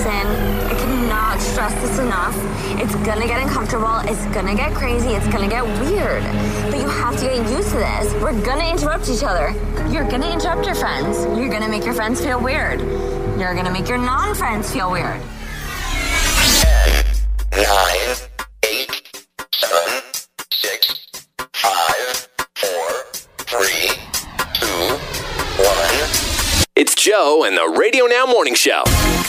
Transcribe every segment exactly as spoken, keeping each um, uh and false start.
listen, I cannot stress this enough. It's gonna get uncomfortable, it's gonna get crazy, it's gonna get weird. But you have to get used to this. We're gonna interrupt each other. You're gonna interrupt your friends. You're gonna make your friends feel weird. You're gonna make your non-friends feel weird. ten, nine, eight, seven, six, five, four, three, two, one. It's Joe and the Radio Now Morning Show.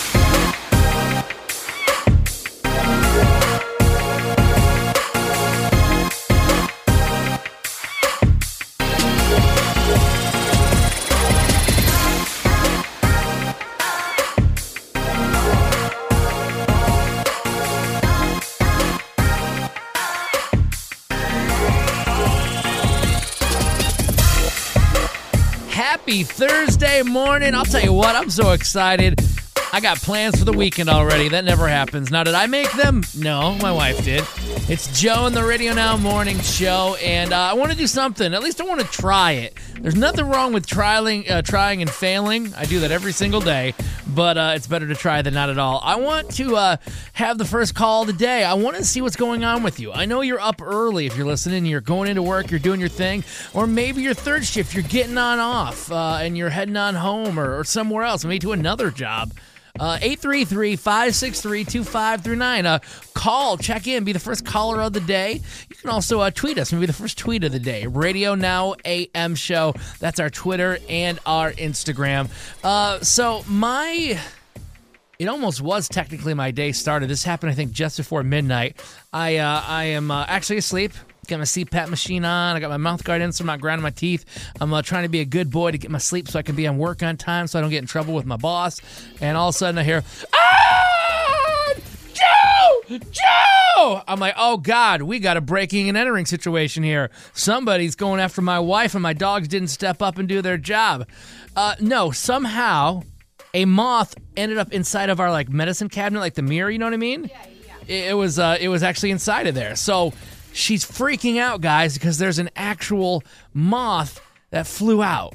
Happy Thursday morning. I'll tell you what, I'm so excited. I got plans for the weekend already. That never happens. Now, did I make them? No, my wife did. It's Joe and the Radio Now Morning Show, and uh, I want to do something. At least I want to try it. There's nothing wrong with trying, uh, trying and failing. I do that every single day, but uh, it's better to try than not at all. I want to uh, have the first call of the day. I want to see what's going on with you. I know you're up early if you're listening. You're going into work. You're doing your thing. Or maybe your third shift. You're getting on off, uh, and you're heading on home or, or somewhere else, maybe to another job. Uh, eight three three, five six three, two five three nine. Uh, call, check in, be the first caller of the day. You can also uh, tweet us, maybe the first tweet of the day. Radio Now A M Show. That's our Twitter and our Instagram. Uh, so my, it almost was technically my day started. This happened, I think, just before midnight. I uh, I am uh, actually asleep. Got my C PAP machine on. I got my mouth guard in so I'm not grinding my teeth. I'm uh, trying to be a good boy to get my sleep so I can be on work on time so I don't get in trouble with my boss. And all of a sudden I hear, ah! Joe! Joe! I'm like, oh, God, we got a breaking and entering situation here. Somebody's going after my wife and my dogs didn't step up and do their job. Uh, no, somehow a moth ended up inside of our like medicine cabinet, like the mirror, you know what I mean? Yeah, yeah. It, it was, uh, it was actually inside of there. So she's freaking out, guys, because there's an actual moth that flew out.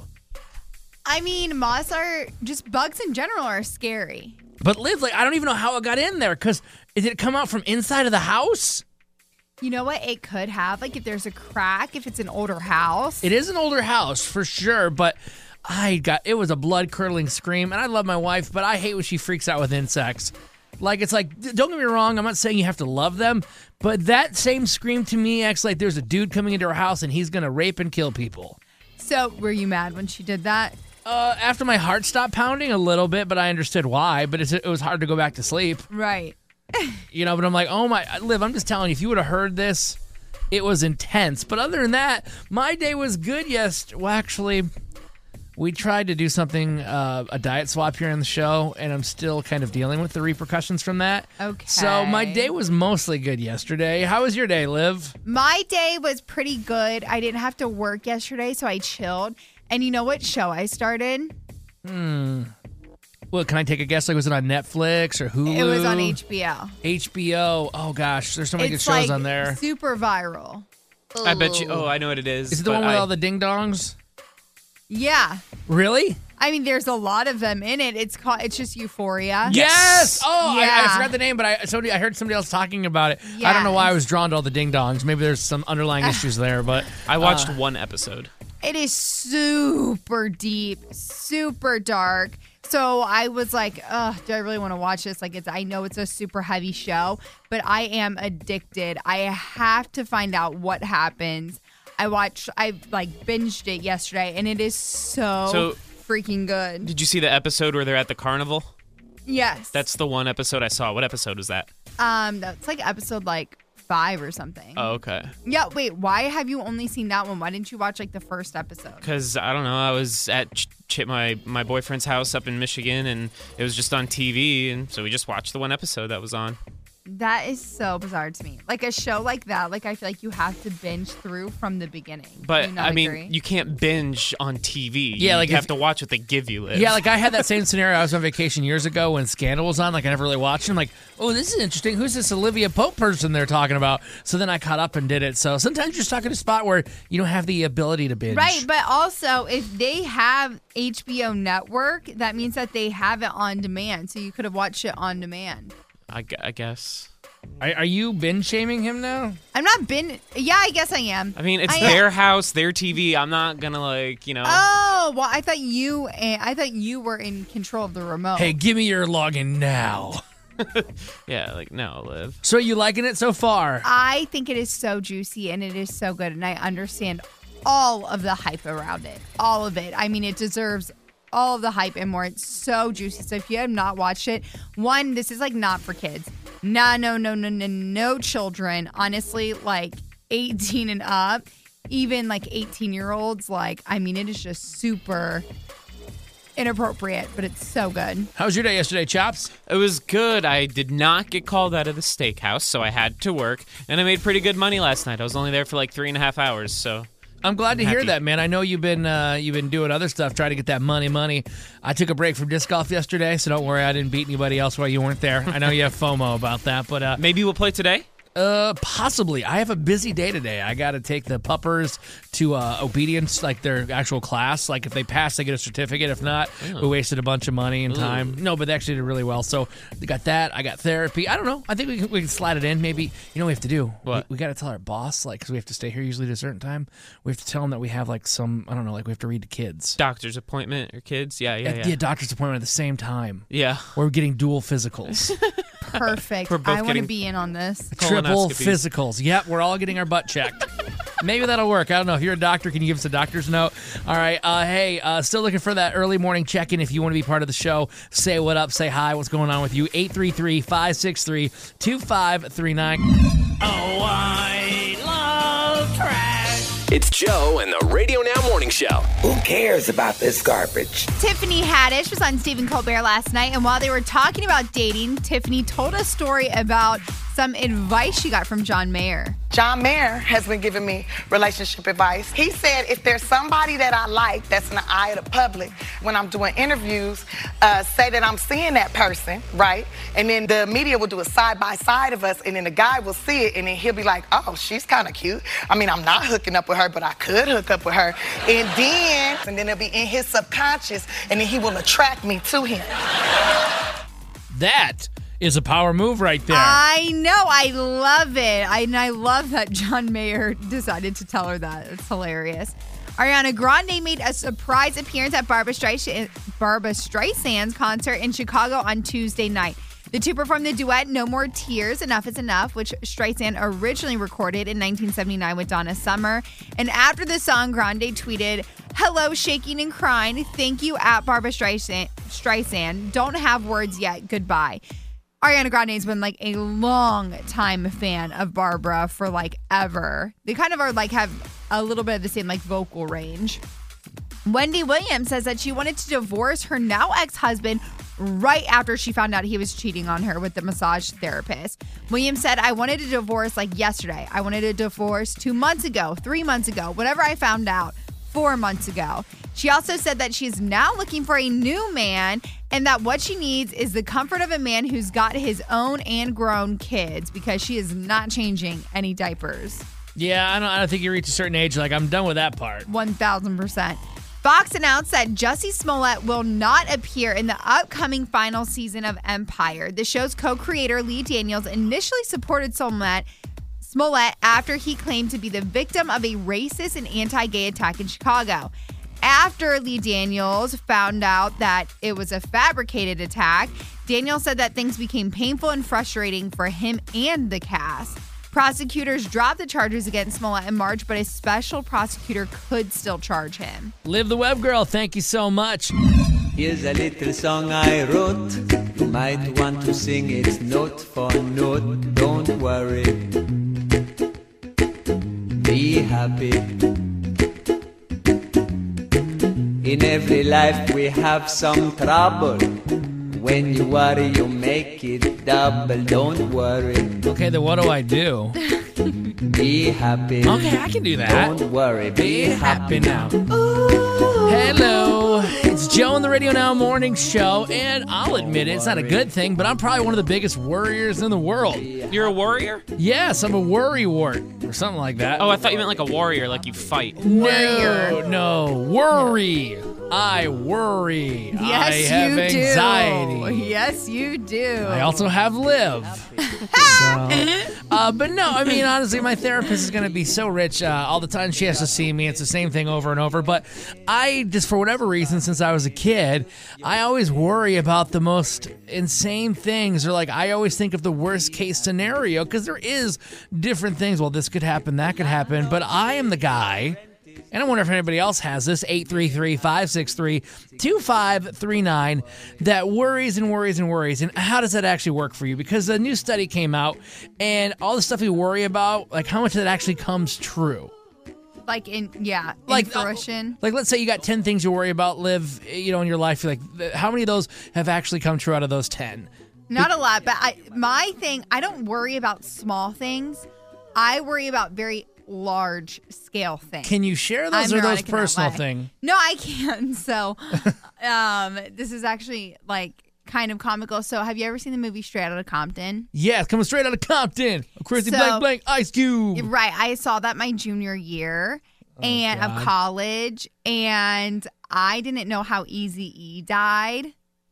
I mean, moths are just bugs in general are scary. But Liv, like, I don't even know how it got in there, because did it come out from inside of the house? You know what? It could have, like, if there's a crack, if it's an older house. It is an older house, for sure, but I got, it was a blood-curdling scream, and I love my wife, but I hate when she freaks out with insects. Like, it's like, don't get me wrong, I'm not saying you have to love them, but that same scream to me acts like there's a dude coming into our house and he's going to rape and kill people. So, were you mad when she did that? Uh, after my heart stopped pounding a little bit, but I understood why, but it's, it was hard to go back to sleep. Right. You know, but I'm like, oh my, Liv, I'm just telling you, if you would have heard this, it was intense. But other than that, my day was good yesterday. Well, actually, we tried to do something, uh, a diet swap here on the show, and I'm still kind of dealing with the repercussions from that. Okay. So my day was mostly good yesterday. How was your day, Liv? My day was pretty good. I didn't have to work yesterday, so I chilled. And you know what show I started? Hmm. Well, can I take a guess? Like, was it on Netflix or Hulu? It was on H B O. H B O. Oh, gosh. There's so many it's good shows like on there. Super viral. I bet you. Oh, I know what it is. Is it the one with I, all the ding-dongs? Yeah. Really? I mean, there's a lot of them in it. It's called. It's just Euphoria. Yes. Oh, Yeah. I, I forgot the name, but I somebody I heard somebody else talking about it. I don't know why I was drawn to all the ding dongs. Maybe there's some underlying issues there, but I watched uh, one episode. It is super deep, super dark. So I was like, ugh, do I really want to watch this? Like, it's, I know it's a super heavy show, but I am addicted. I have to find out what happens. I watched, I like binged it yesterday, and it is so, So- freaking good. Did you see the episode where they're at the carnival? Yes. That's the one episode I saw. What episode was that? um, that's like episode like five or something. Oh, okay. Yeah. Wait. Why have you only seen that one? Why didn't you watch like the first episode? Because, I don't know, I was at Ch- Ch- my, my boyfriend's house up in Michigan, and it was just on T V, and so we just watched the one episode that was on. That is so bizarre to me. Like a show like that, like I feel like you have to binge through from the beginning. Do But you not I mean, agree? you can't binge on T V. Yeah, like you if- have to watch what they give you. Liv. Yeah, like I had that same scenario. I was on vacation years ago when Scandal was on. Like I never really watched it. I'm like, oh, this is interesting. Who's this Olivia Pope person they're talking about? So then I caught up and did it. So sometimes you're stuck in a spot where you don't have the ability to binge. Right, but also if they have H B O Network, that means that they have it on demand. So you could have watched it on demand. I, gu- I guess. Are, are you binge shaming him now? I'm not been. Yeah, I guess I am. I mean, it's I their house, their T V. I'm not gonna like, you know. Oh well, I thought you. I thought you were in control of the remote. Hey, give me your login now. Yeah, like no, Liv. So you liking it so far? I think it is so juicy and it is so good, and I understand all of the hype around it. All of it. I mean, it deserves all of the hype and more. It's so juicy. So if you have not watched it, one, this is like not for kids. No, no, no, no, no, no children. Honestly, like eighteen and up, even like eighteen year olds. Like, I mean, it is just super inappropriate, but it's so good. How was your day yesterday, Chops? It was good. I did not get called out of the steakhouse, so I had to work, and I made pretty good money last night. I was only there for like three and a half hours, so. I'm glad to I'm hear happy. that, man. I know you've been uh, you've been doing other stuff, trying to get that money, money. I took a break from disc golf yesterday, so don't worry, I didn't beat anybody else while you weren't there. I know you have FOMO about that, but uh, Maybe we'll play today? uh, possibly. I have a busy day today. I got to take the puppers to uh, obedience, like their actual class. Like if they pass, they get a certificate. If not, we wasted a bunch of money and time. No, but they actually did really well. So they got that. I got therapy. I don't know. I think we can, we can slide it in. Maybe you know what we have to do. What? We, we got to tell our boss, like, because we have to stay here usually at a certain time. We have to tell them that we have like some. I don't know. Like we have to read to kids. Doctor's appointment or kids? Yeah, yeah, At yeah. the doctor's appointment at the same time. Yeah. We're getting dual physicals. Perfect. We're both I want to getting- be in on this. Triple Colonoscopies. physicals. Yep, we're all getting our butt checked. Maybe that'll work. I don't know. If you're a doctor, can you give us a doctor's note? All right. Uh, hey, uh, still looking for that early morning check-in. If you want to be part of the show, say what up, say hi, what's going on with you. eight three three, five six three, two five three nine. Oh, I love trash. It's Joe and the Radio Now Morning Show. Who cares about this garbage? Tiffany Haddish was on Stephen Colbert last night, and while they were talking about dating, Tiffany told a story about some advice she got from John Mayer. John Mayer has been giving me relationship advice. He said if there's somebody that I like that's in the eye of the public, when I'm doing interviews, uh, say that I'm seeing that person, right? And then the media will do a side by side of us, and then the guy will see it, and then he'll be like, oh, she's kind of cute. I mean, I'm not hooking up with her, but I could hook up with her. And then, and then it'll be in his subconscious, and then he will attract me to him. That is a power move right there. I know. I love it. I, and I love that John Mayer decided to tell her that. It's hilarious. Ariana Grande made a surprise appearance at Barbra Streisand, Barbra Streisand's concert in Chicago on Tuesday night. The two performed the duet No More Tears, Enough Is Enough, which Streisand originally recorded in nineteen seventy-nine with Donna Summer. And after the song, Grande tweeted, "Hello, shaking and crying. Thank you at Barbra Streisand. Streisand. Don't have words yet. Goodbye." Ariana Grande's been like a long time fan of Barbara for like ever. They kind of are like have a little bit of the same like vocal range. Wendy Williams says that she wanted to divorce her now ex-husband right after she found out he was cheating on her with the massage therapist. Williams said, I wanted a divorce like yesterday. I wanted a divorce two months ago, three months ago, whenever I found out, four months ago. She also said that she's now looking for a new man and that what she needs is the comfort of a man who's got his own and grown kids because she is not changing any diapers. Yeah, I don't, I don't think you reach a certain age. Like, I'm done with that part. one thousand percent. Fox announced that Jussie Smollett will not appear in the upcoming final season of Empire. The show's co-creator, Lee Daniels, initially supported Smollett, Smollett after he claimed to be the victim of a racist and anti-gay attack in Chicago. After Lee Daniels found out that it was a fabricated attack, Daniels said that things became painful and frustrating for him and the cast. Prosecutors dropped the charges against Smollett in March, but a special prosecutor could still charge him. Live the Web Girl, thank you so much. Here's a little song I wrote. You might want to sing it note for note. Don't worry. Be happy. In every life we have some trouble. when you worry, you make it double. Don't worry. Okay, then what do I do? Be happy. Okay, I can do that. Don't worry. Be happy now. Hello, it's Joe on the Radio Now Morning Show, and I'll admit it, it's not a good thing, but I'm probably one of the biggest worriers in the world. You're a warrior? Yes, I'm a worry wart, or something like that. Oh, I thought you meant like a warrior, like you fight. No, no, worry. I worry. Yes, I have you anxiety. do. Yes, you do. I also have live. So, uh, but no, I mean, honestly, my therapist is going to be so rich uh, all the time she has to see me. It's the same thing over and over. But I just, for whatever reason, since I was a kid, I always worry about the most insane things. Or like, I always think of the worst case scenario because there is different things. Well, this could happen, that could happen. But I am the guy. And I wonder if anybody else has this, eight three three, five six three, two five three nine, that worries and worries and worries. And how does that actually work for you? Because a new study came out, and all the stuff we worry about, like how much of that actually comes true. Like in, yeah, in Like, fruition. Uh, like, let's say you got ten things you worry about, live, you know, in your life. Like, how many of those have actually come true out of those ten? Not a lot, but I, my thing, I don't worry about small things. I worry about very large scale things. Can you share those I'm or those neurotic in that personal way. thing? No, I can't. So, um, this is actually like kind of comical. So, have you ever seen the movie Straight Outta Compton? Yeah, it's coming straight out of Compton. A crazy So- blank blank Ice Cube. Right. I saw that my junior year and God. of college, and I didn't know how Eazy-E died.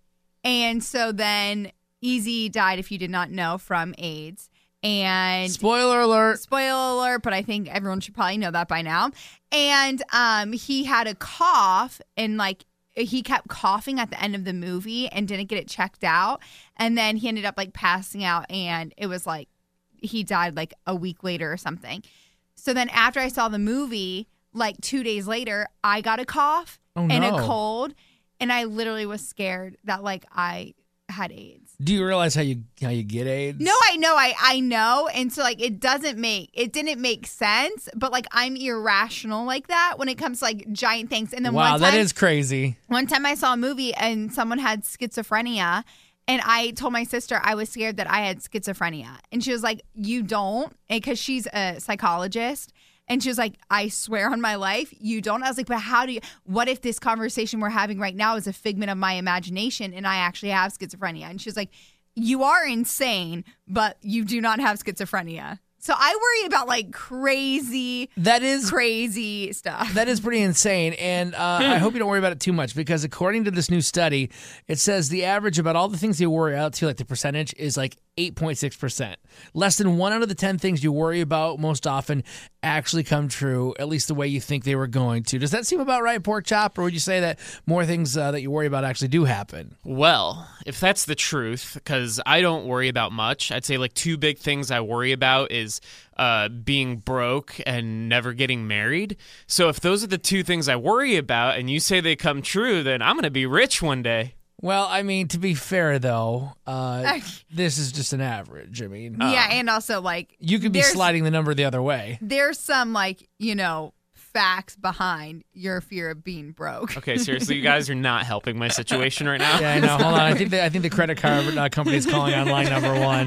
And so then Eazy-E died, if you did not know, from AIDS. And Spoiler alert. spoiler alert, but I think everyone should probably know that by now. And um, he had a cough, and like he kept coughing at the end of the movie and didn't get it checked out. And then he ended up like passing out, and it was like he died like a week later or something. So then after I saw the movie, like two days later, I got a cough Oh, and no. a cold, and I literally was scared that like I had AIDS. Do you realize how you how you get AIDS? No, I know, I I know, and so like it doesn't make it didn't make sense, but like I'm irrational like that when it comes to like giant things. And then Wow, one time, that is crazy. one time I saw a movie and someone had schizophrenia, and I told my sister I was scared that I had schizophrenia, and she was like, "You don't," because she's a psychologist. And she was like, I swear on my life, you don't. I was like, but how do you, what if this conversation we're having right now is a figment of my imagination and I actually have schizophrenia? And she was like, you are insane, but you do not have schizophrenia. So I worry about like crazy, That is crazy stuff. That is pretty insane, and uh, I hope you don't worry about it too much because according to this new study, it says the average about all the things you worry about to, like the percentage, is like eight point six percent. Less than one out of the ten things you worry about most often actually come true, at least the way you think they were going to. Does that seem about right, Pork Chop, or would you say that more things uh, that you worry about actually do happen? Well, if that's the truth, because I don't worry about much, I'd say like two big things I worry about is uh, being broke and never getting married. So if those are the two things I worry about and you say they come true, then I'm going to be rich one day. Well, I mean, to be fair, though, uh, this is just an average. I mean, yeah, and also like you could be there's- sliding the number the other way. There's some like, you know, facts behind your fear of being broke. Okay, seriously, you guys are not helping my situation right now. Yeah, I know. Hold on. I think the, I think the credit card uh, company is calling on line number one.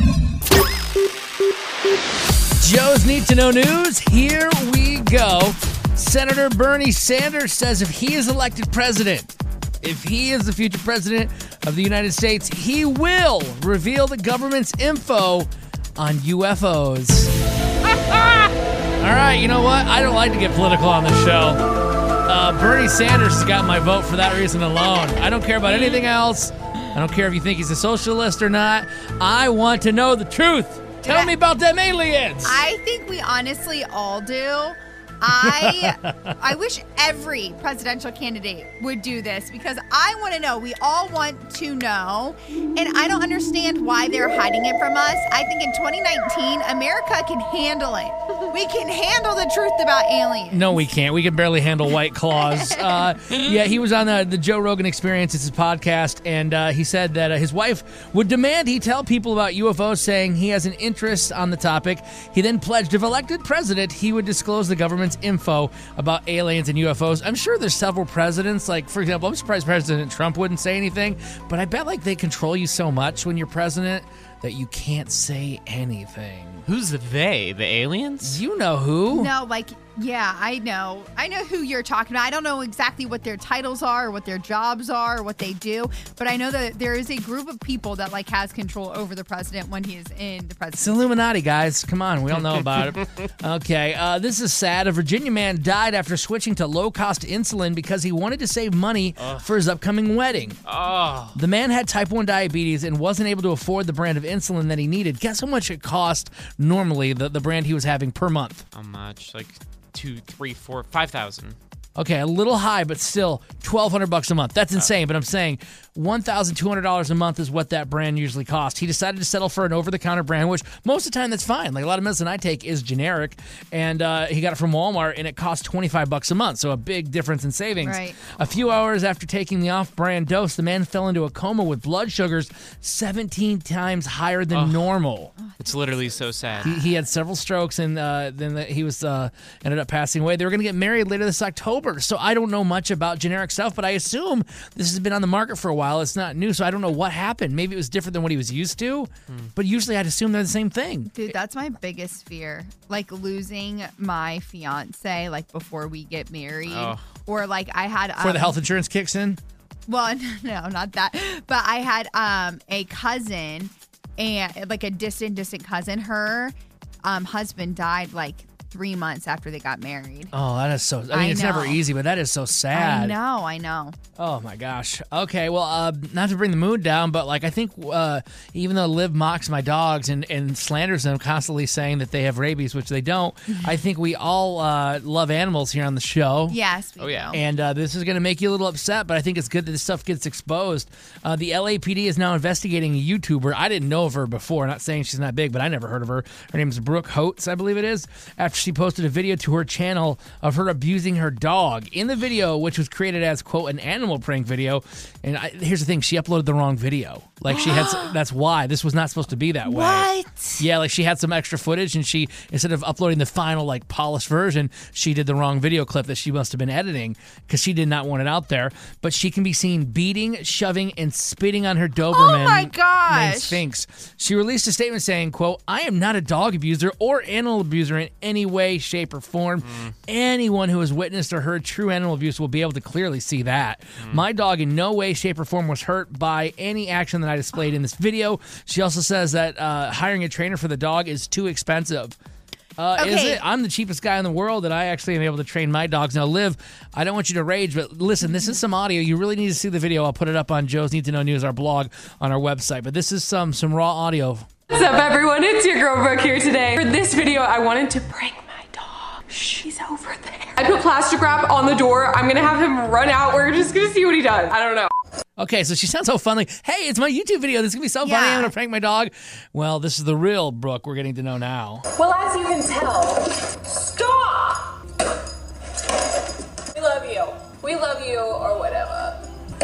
Joe's Need to Know News. Here we go. Senator Bernie Sanders says if he is elected president, if he is the future president of the United States, he will reveal the government's info on U F Os. All right, you know what? I don't like to get political on the show. Uh, Bernie Sanders has got my vote for that reason alone. I don't care about anything else. I don't care if you think he's a socialist or not. I want to know the truth. Tell Yeah. me about them aliens. I think we honestly all do. I I wish every presidential candidate would do this because I want to know. We all want to know, and I don't understand why they're hiding it from us. I think in twenty nineteen, America can handle it. We can handle the truth about aliens. No, we can't. We can barely handle White Claws. Uh, yeah, he was on the, the Joe Rogan Experience. It's his podcast, and uh, he said that uh, his wife would demand he tell people about U F Os, saying he has an interest on the topic. He then pledged if elected president, he would disclose the government's president's info about aliens and U F Os. I'm sure there's several presidents. Like, for example, I'm surprised President Trump wouldn't say anything, but I bet like they control you so much when you're president that you can't say anything. Who's the they? The aliens? You know who. No, like, yeah, I know. I know who you're talking about. I don't know exactly what their titles are or what their jobs are or what they do, but I know that there is a group of people that like has control over the president when he is in the presidency. It's Illuminati, guys. Come on, we all know about it. Okay, uh, this is sad. A Virginia man died after switching to low-cost insulin because he wanted to save money Ugh. for his upcoming wedding. Oh. The man had type one diabetes and wasn't able to afford the brand of insulin that he needed. Guess how much it cost normally, the, the brand he was having per month? How much? Like two, three, four, five thousand. Okay, a little high, but still twelve hundred bucks a month. That's insane, but I'm saying one thousand two hundred dollars a month is what that brand usually costs. He decided to settle for an over-the-counter brand, which most of the time that's fine. Like a lot of medicine I take is generic, and uh, he got it from Walmart, and it costs twenty-five bucks a month, so a big difference in savings. Right. A few hours after taking the off-brand dose, the man fell into a coma with blood sugars seventeen times higher than oh, normal. It's literally so sad. He, he had several strokes, and uh, then the, he was uh, ended up passing away. They were going to get married later this October. So I don't know much about generic stuff, but I assume this has been on the market for a while. It's not new, so I don't know what happened. Maybe it was different than what he was used to, hmm. but usually I'd assume they're the same thing. Dude, that's my biggest fear. Like losing my fiance, like before we get married. Oh. Or like I had... Um, Before the health insurance kicks in? Well, no, not that. But I had um, a cousin, and like a distant, distant cousin. Her um, husband died like three months after they got married. Oh, that is so... I mean, I it's know. never easy, but that is so sad. I know, I know. Oh, my gosh. Okay, well, uh, not to bring the mood down, but, like, I think uh, even though Liv mocks my dogs and, and slanders them, constantly saying that they have rabies, which they don't, I think we all uh, love animals here on the show. Yes, we Oh, yeah. do. And uh, this is going to make you a little upset, but I think it's good that this stuff gets exposed. Uh, the L A P D is now investigating a YouTuber. I didn't know of her before. Not saying she's not big, but I never heard of her. Her name is Brooke Holtz, I believe it is, after she posted a video to her channel of her abusing her dog. In the video, which was created as, quote, an animal prank video, and I, here's the thing, she uploaded the wrong video. Like, she had, that's why. This was not supposed to be that way. What? Yeah, like, she had some extra footage, and she, instead of uploading the final, like, polished version, she did the wrong video clip that she must have been editing, because she did not want it out there. But she can be seen beating, shoving, and spitting on her Doberman Oh my gosh. named Sphinx. She released a statement saying, quote, I am not a dog abuser or animal abuser in any way, shape, or form. Mm. Anyone who has witnessed or heard true animal abuse will be able to clearly see that. Mm. My dog in no way, shape, or form was hurt by any action that I displayed in this video. She also says that uh, hiring a trainer for the dog is too expensive. Uh, Okay. Is it? I'm the cheapest guy in the world, and I actually am able to train my dogs. Now, Liv, I don't want you to rage, but listen, this is some audio. You really need to see the video. I'll put it up on Joe's Need to Know News, our blog on our website. But this is some some raw audio. What's up, everyone? It's your girl Brooke here today. For this video, I wanted to prank my dog. She's over there. I put plastic wrap on the door. I'm gonna have him run out. We're just gonna see what he does. I don't know. Okay, so she sounds so fun. Like, hey, it's my YouTube video. This is going to be so funny. Yeah. I'm going to prank my dog. Well, this is the real Brooke we're getting to know now. Well, as you can tell, stop! We love you. We love you, or whatever.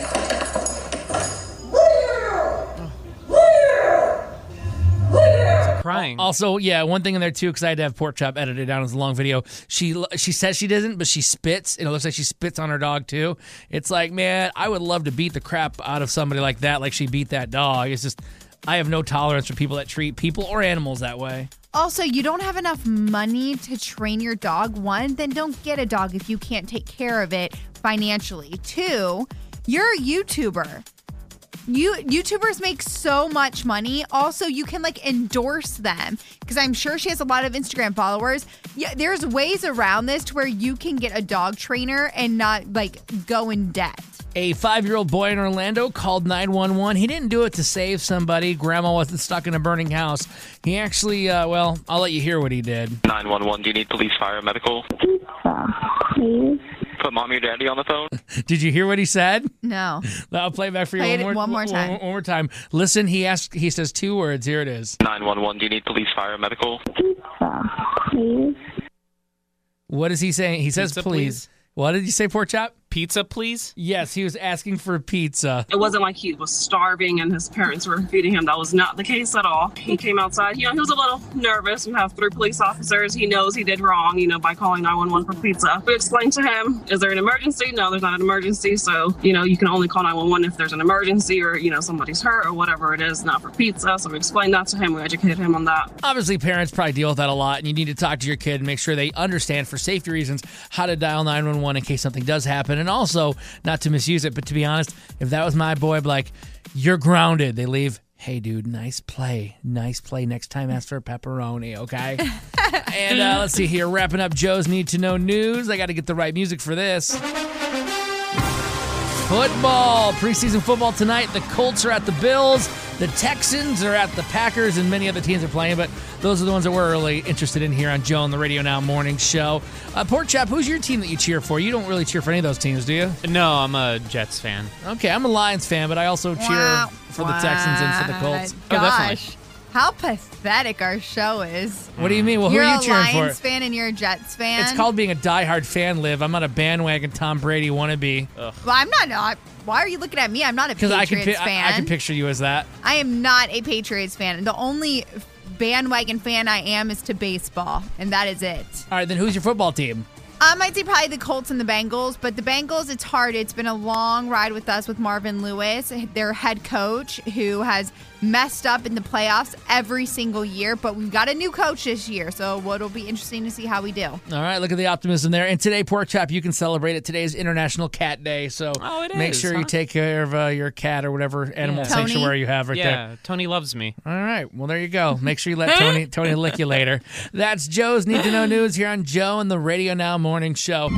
Crying. Also, yeah, one thing in there, too, because I had to have Pork Chop edited down as a long video. She she says she doesn't, but she spits, and it looks like she spits on her dog, too. It's like, man, I would love to beat the crap out of somebody like that, like she beat that dog. It's just, I have no tolerance for people that treat people or animals that way. Also, you don't have enough money to train your dog. One, then don't get a dog if you can't take care of it financially. Two, you're a YouTuber. You YouTubers make so much money. Also, you can like endorse them because I'm sure she has a lot of Instagram followers. Yeah, there's ways around this to where you can get a dog trainer and not like go in debt. A five-year-old boy in Orlando called nine one one. He didn't do it to save somebody. Grandma wasn't stuck in a burning house. He actually, uh, well, I'll let you hear what he did. nine one one, do you need police, fire, medical? Please. Put mommy or daddy on the phone. Did you hear what he said? No. I'll play it back for you Play one it more, one more time. One, one more time. Listen, he asked. He says two words. Here it is. nine one one, do you need police, fire, medical? Please. What is he saying? He says Pizza, please. please. What did you say, Pork Chop? pizza, please? Yes, he was asking for pizza. It wasn't like he was starving and his parents were feeding him. That was not the case at all. He came outside. You know, he was a little nervous. We have three police officers. He knows he did wrong, you know, by calling nine one one for pizza. We explained to him, is there an emergency? No, there's not an emergency. So, you know, you can only call nine one one if there's an emergency or, you know, somebody's hurt or whatever it is, not for pizza. So we explained that to him. We educated him on that. Obviously, parents probably deal with that a lot, and you need to talk to your kid and make sure they understand, for safety reasons, how to dial nine one one in case something does happen. And also, not to misuse it, but to be honest, if that was my boy, I'd be like, you're grounded. They leave. Hey, dude, nice play. Nice play. Next time, ask for pepperoni, okay? And uh, let's see here. Wrapping up Joe's Need to Know News. I got to get the right music for this. Football. Preseason football tonight. The Colts are at the Bills. The Texans are at the Packers, and many other teams are playing, but those are the ones that we're really interested in here on Joe on the Radio Now Morning Show. Uh, Pork Chop, who's your team that you cheer for? You don't really cheer for any of those teams, do you? No, I'm a Jets fan. Okay, I'm a Lions fan, but I also cheer Wow. for the Texans and for the Colts. Gosh, Oh, definitely. how pathetic our show is. What do you mean? Well, who you're are you a cheering Lions for? fan and you're a Jets fan. It's called being a diehard fan, Liv. I'm not a bandwagon Tom Brady wannabe. Well, I'm not. not why are you looking at me? I'm not a Because Patriots I can, pi- fan. I, I can picture you as that. I am not a Patriots fan. The only bandwagon fan I am is to baseball, and that is it. All right, then who's your football team? Um, I'd say probably the Colts and the Bengals, but the Bengals, it's hard. It's been a long ride with us with Marvin Lewis, their head coach, who has messed up in the playoffs every single year, but we've got a new coach this year, so it'll be interesting to see how we do. All right, look at the optimism there. And today, Pork Chop, you can celebrate it. Today is International Cat Day, so Oh, it make is, sure huh? you take care of uh, your cat or whatever animal Yeah. Tony? sanctuary you have right yeah, there. Tony loves me. All right, well, there you go. Make sure you let Tony Tony lick you later. That's Joe's Need to Know News here on Joe and the Radio Now Morning Show.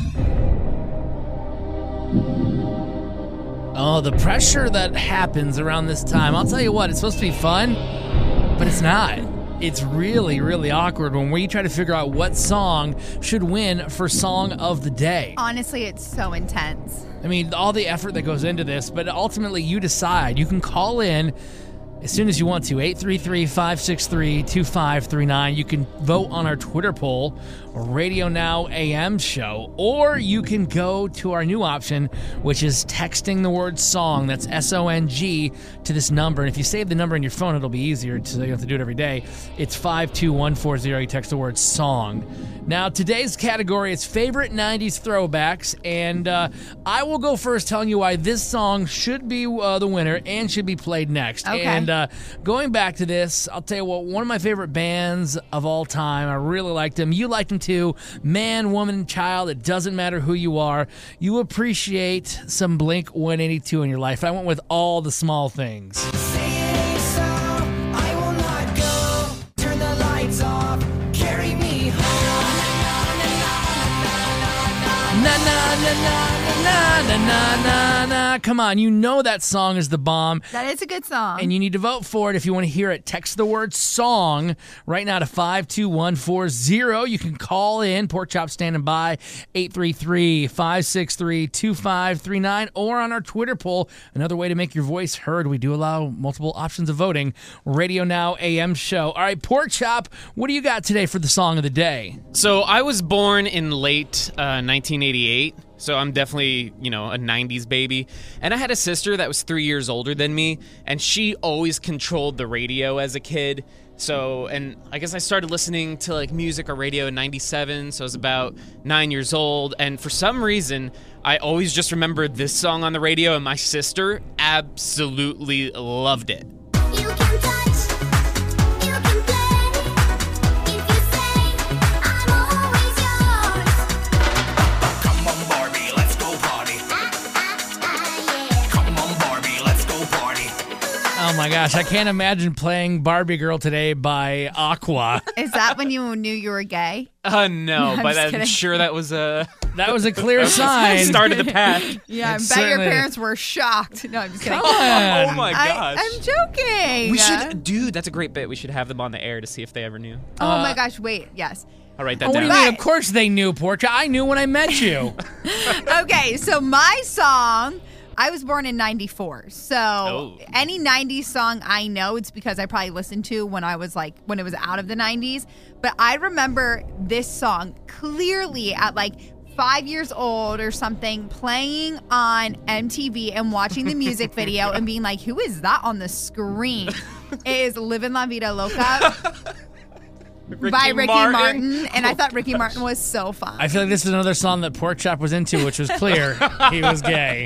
Oh, the pressure that happens around this time. I'll tell you what, it's supposed to be fun, but it's not. It's really, really awkward when we try to figure out what song should win for Song of the Day. Honestly, it's so intense. I mean, all the effort that goes into this, but ultimately you decide. You can call in as soon as you want to, eight three three, five six three, two five three nine. You can vote on our Twitter poll, Radio Now A M show, or you can go to our new option, which is texting the word song, that's S O N G, to this number. And if you save the number in your phone, it'll be easier, so you don't have to do it every day. It's five two one four zero. You text the word song. Now, today's category is favorite nineties throwbacks, and uh, I will go first telling you why this song should be uh, the winner and should be played next. Okay. And uh, going back to this, I'll tell you what, one of my favorite bands of all time, I really liked them. You liked them too. Man, woman, child, it doesn't matter who you are. You appreciate some Blink one eighty-two in your life. I went with All the Small Things. Na na na na na na na na na. Come on, you know that song is the bomb. That is a good song. And you need to vote for it if you want to hear it. Text the word song right now to five two one four zero. You can call in, Pork Chop standing by, eight three three, five six three, two five three nine, or on our Twitter poll, another way to make your voice heard. We do allow multiple options of voting. Radio Now A M show. All right, Pork Chop, what do you got today for the song of the day? So I was born in late uh, nineteen eighty-eight, so I'm definitely, you know, a nineties baby. And I had a sister that was three years older than me, and she always controlled the radio as a kid. So, and I guess I started listening to like music or radio in ninety-seven, so I was about nine years old. And for some reason, I always just remembered this song on the radio, and my sister absolutely loved it. You can touch, you can play. If you say I'm always yours. Come on, Barbie, let's go party. Come on, Barbie, let's go party. Oh my gosh, I can't imagine playing Barbie Girl today by Aqua. Is that when you knew you were gay? Uh, no, No, I'm but just I'm kidding. sure that was a That was a clear sign. start of the path. Yeah, I It bet your certainly- parents were shocked. No, I'm just kidding. Come on. Oh my I, gosh. I'm joking. We should, dude. That's a great bit. We should have them on the air to see if they ever knew. Oh my gosh, wait, yes. I'll write Oh, that what do down. you mean? Right. Of course they knew, Portia. I knew when I met you. Okay, so my song, I was born in ninety-four. So Oh. any nineties song I know, it's because I probably listened to when I was like, when it was out of the nineties. But I remember this song clearly at like five years old or something playing on M T V and watching the music video and being like, who is that on the screen? It is Livin' La Vida Loca Ricky by Ricky Martin. Martin. And I thought Ricky Martin was so fun. I feel like this is another song that Pork Chop was into, which was clear he was gay.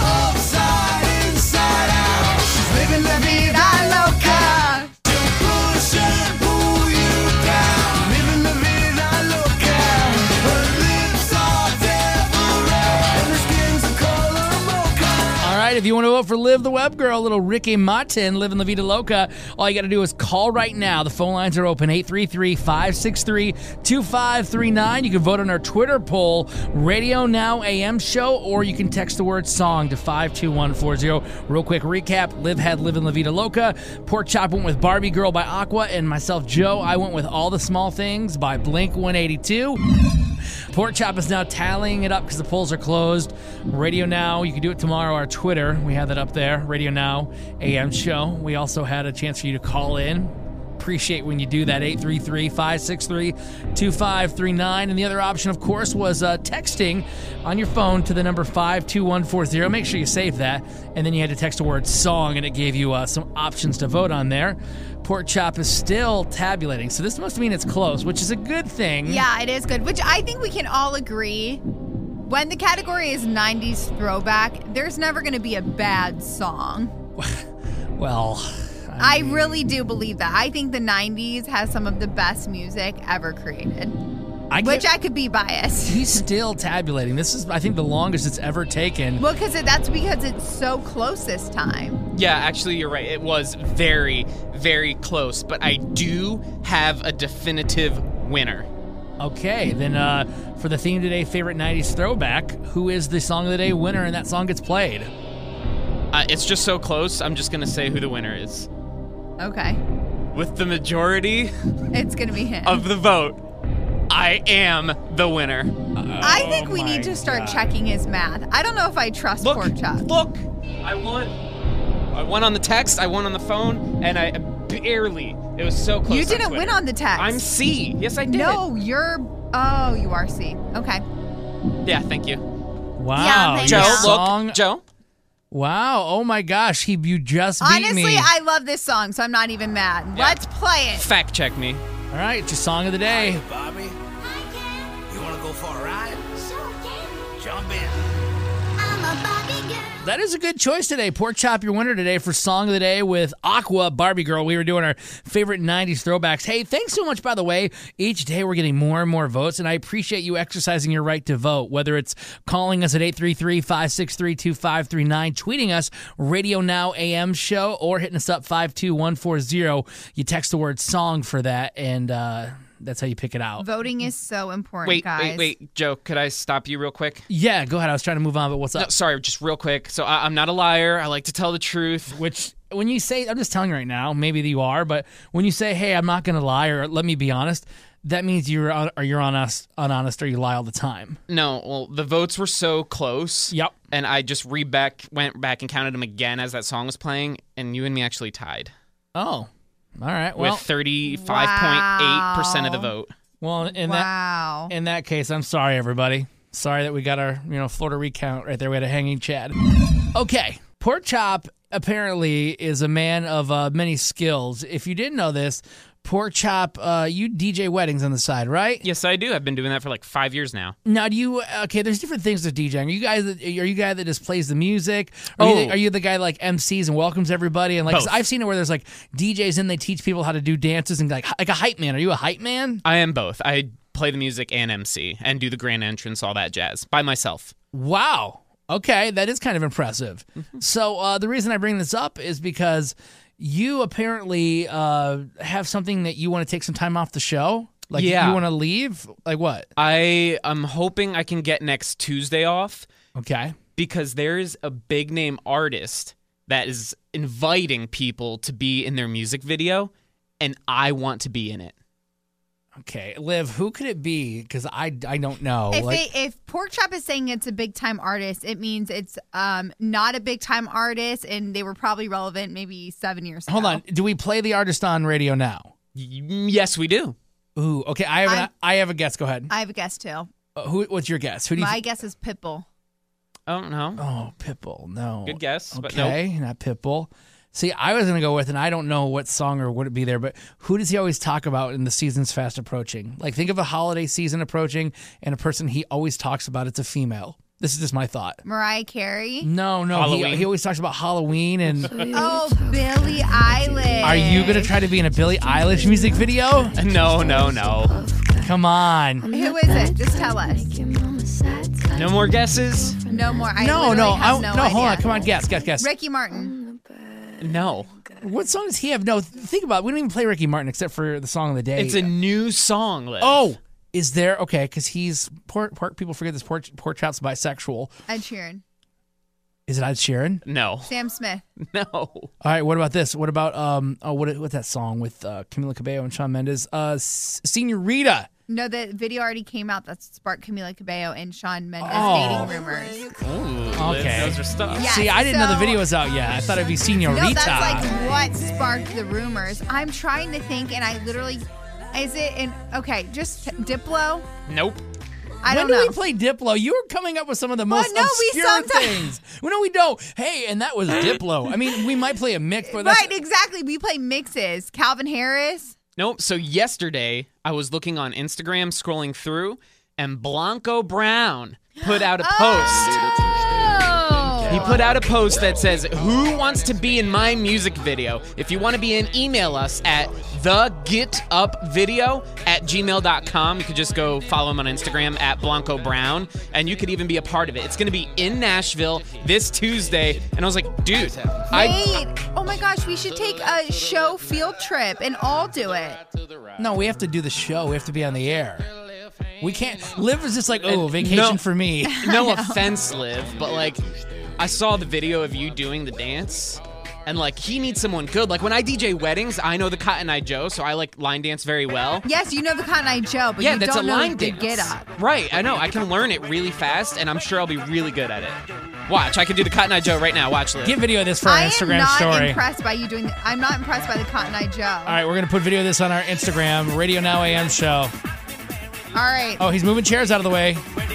Upside, inside out. She's living la vida loca. Don't push and pull you down. Living la vida loca. Her lips are devil red. And her skin's the color mocha. All right, if you want to vote for Liv the Web Girl, little Ricky Martin, Livin' La Vida Loca, all you got to do is call right now. The phone lines are open, eight three three, five six three, two five three nine. You can vote on our Twitter poll, Radio Now A M Show, or you can text the word song to five two one four zero. Real quick recap, Liv had Livin' La Vida Loca, Pork Chop went with Barbie Girl by Aqua, and myself, Joe, I went with All the Small Things by Blink one eighty-two. Pork Chop is now tallying it up because the polls are closed. Radio Now, you can do it tomorrow. Our Twitter, we have that up there. Radio Now A M Show. We also had a chance for you to call in. Appreciate when you do that. eight three three, five six three, two five three nine. And the other option, of course, was uh, texting on your phone to the number five two one four zero. Make sure you save that. And then you had to text the word song, and it gave you uh, some options to vote on there. Pork Chop is still tabulating, so this must mean it's close, which is a good thing. Yeah, it is good, which I think we can all agree. When the category is nineties throwback, there's never going to be a bad song. Well, I really do believe that. I think the nineties has some of the best music ever created. I which get- I could be biased. He's still tabulating. This is, I think, the longest it's ever taken. Well, because that's because it's so close this time. Yeah, actually, you're right. It was very, very close, but I do have a definitive winner. Okay, then uh, for the theme today, favorite nineties throwback, who is the song of the day winner and that song gets played? Uh, it's just so close, I'm just going to say who the winner is. Okay. With the majority It's going to be him. of the vote, I am the winner. I think we need to start checking his math. I don't know if I trust Look, Pork Chop. Look, I won. I won on the text, I won on the phone, and I barely. It was so close. You on didn't Twitter. win on the text. I'm C. Yes, I did. No, you're. Oh, you are C. Okay. Yeah, thank you. Wow. Yeah, thank Joe, you. look, Song- Joe. Wow. Oh my gosh. He you just beat Honestly, me. I love this song, so I'm not even mad. Yeah. Let's play it. Fact check me. All right, it's your song of the day. Hey, Bobby. You want to go for a ride? Jump in. I'm a Barbie girl. That is a good choice today. Pork Chop, your winner today for Song of the Day with Aqua, Barbie Girl. We were doing our favorite nineties throwbacks. Hey, thanks so much, by the way. Each day we're getting more and more votes, and I appreciate you exercising your right to vote, whether it's calling us at eight three three, five six three, two five three nine, tweeting us Radio Now A M Show, or hitting us up five two one four zero. You text the word song for that, and uh, that's how you pick it out. Voting is so important, Wait, guys. wait, wait. Joe, could I stop you real quick? Yeah, go ahead. I was trying to move on, but what's up? No, sorry, just real quick. So I, I'm not a liar. I like to tell the truth. Which, when you say, I'm just telling you right now, maybe you are, but when you say, hey, I'm not going to lie, or let me be honest, that means you're on, or you're honest, unhonest, or you lie all the time. No, well, the votes were so close. Yep. And I just re back, went back and counted them again as that song was playing, and you and me actually tied. Oh, all right. Well, with thirty-five point eight percent of the vote. Well, in Wow. that in that case, I'm sorry, everybody. Sorry that we got our you know Florida recount right there. We had a hanging Chad. Okay, Pork Chop apparently is a man of uh, many skills. If you didn't know this, Pork Chop, uh, you D J weddings on the side, right? Yes, I do. I've been doing that for like five years now. Now, do you okay? There's different things with DJing. Are you guys? Are you a guy that just plays the music? Are, Oh. you, the, are you the guy that, like M Cs and welcomes everybody? And like 'cause Both. I've seen it where there's like D Js and they teach people how to do dances and like like a hype man. Are you a hype man? I am both. I play the music and M C and do the grand entrance, all that jazz by myself. Wow. Okay, that is kind of impressive. So uh, the reason I bring this up is because you apparently uh, have something that you want to take some time off the show. Like Yeah. you want to leave. Like what? I am hoping I can get next Tuesday off Okay. because there's a big name artist that is inviting people to be in their music video, and I want to be in it. Okay, Liv, who could it be? Because I, I don't know. If, Like, they, if Pork Chop is saying it's a big time artist, it means it's um not a big time artist, and they were probably relevant maybe seven years ago. hold on. Do we play the artist on radio now? Y- yes, we do. Ooh, okay. I have an, I'm- I have a guess. Go ahead. I have a guess too. Uh, who? What's your guess? Who do you? My Th- guess is Pitbull. Oh, no. oh, Pitbull. No. Good guess, but nope. Okay, not Pitbull. See, I was gonna go with, and I don't know what song or would it be there, but who does he always talk about in the season's fast approaching? Like, think of a holiday season approaching, and a person he always talks about. It's a female. This is just my thought. Mariah Carey. No, no. He, Halloween. he always talks about Halloween and. Oh, Billie Eilish. Are you gonna try to be in a Billie Eilish music video? No, no, no. Come on. Who is it? Just tell us. No more guesses? No more. I no, literally no, have I, no, no. Hold idea. on. Come on, guess, guess, guess. Ricky Martin. No. What song does he have? No, think about it. We don't even play Ricky Martin except for the song of the day. It's a new song, Liv. Oh, is there? Okay, because he's pork, pork. People forget this. Pork, pork chop's bisexual. Ed Sheeran. Is it Ed Sheeran? No. Sam Smith. No. All right. What about this? What about um? Oh, what what's that song with uh, Camila Cabello and Shawn Mendes? Uh, S- Senorita. No, the video already came out that sparked Camila Cabello and Shawn Mendes Oh. dating rumors. Ooh, Liv Okay. knows her stuff. Yeah, See, I didn't know the so- video was out yet. I thought it'd be Senorita. No, that's like what sparked the rumors. I'm trying to think, and I literally, is it in, okay, just Diplo? Nope. I when don't know. do we play Diplo? You were coming up with some of the Well, most no, we obscure sometimes- things. Well, no, we don't. Hey, and that was Diplo. I mean, we might play a mix, but that's Right, exactly. We play mixes. Calvin Harris. Nope. So yesterday, I was looking on Instagram, scrolling through, and Blanco Brown put out a post. Oh. He put out a post that says, "Who wants to be in my music video? If you want to be in, email us at the get up video at gmail dot com. You could just go follow him on Instagram at Blanco Brown, and you could even be a part of it. It's going to be in Nashville this Tuesday." And I was like, dude, I. Wait. Oh my gosh, we should take a show field trip and all do it. No, we have to do the show. We have to be on the air. We can't. Liv is just like, oh, vacation No- for me. No offense, Liv, but like, I saw the video of you doing the dance, and like, he needs someone good. Like, when I D J weddings, I know the Cotton Eye Joe, so I like line dance very well. Yes, you know the Cotton Eye Joe, but yeah, you that's don't a know line the dance. get up. Right, I know. I can learn it really fast, and I'm sure I'll be really good at it. Watch, I can do the Cotton Eye Joe right now. Watch, Liv. Get video of this for our I am Instagram not story. impressed by you doing. The, I'm not impressed by the Cotton Eye Joe. All right, we're gonna put video of this on our Instagram, Radio Now A M show. All right. Oh, he's moving chairs out of the way.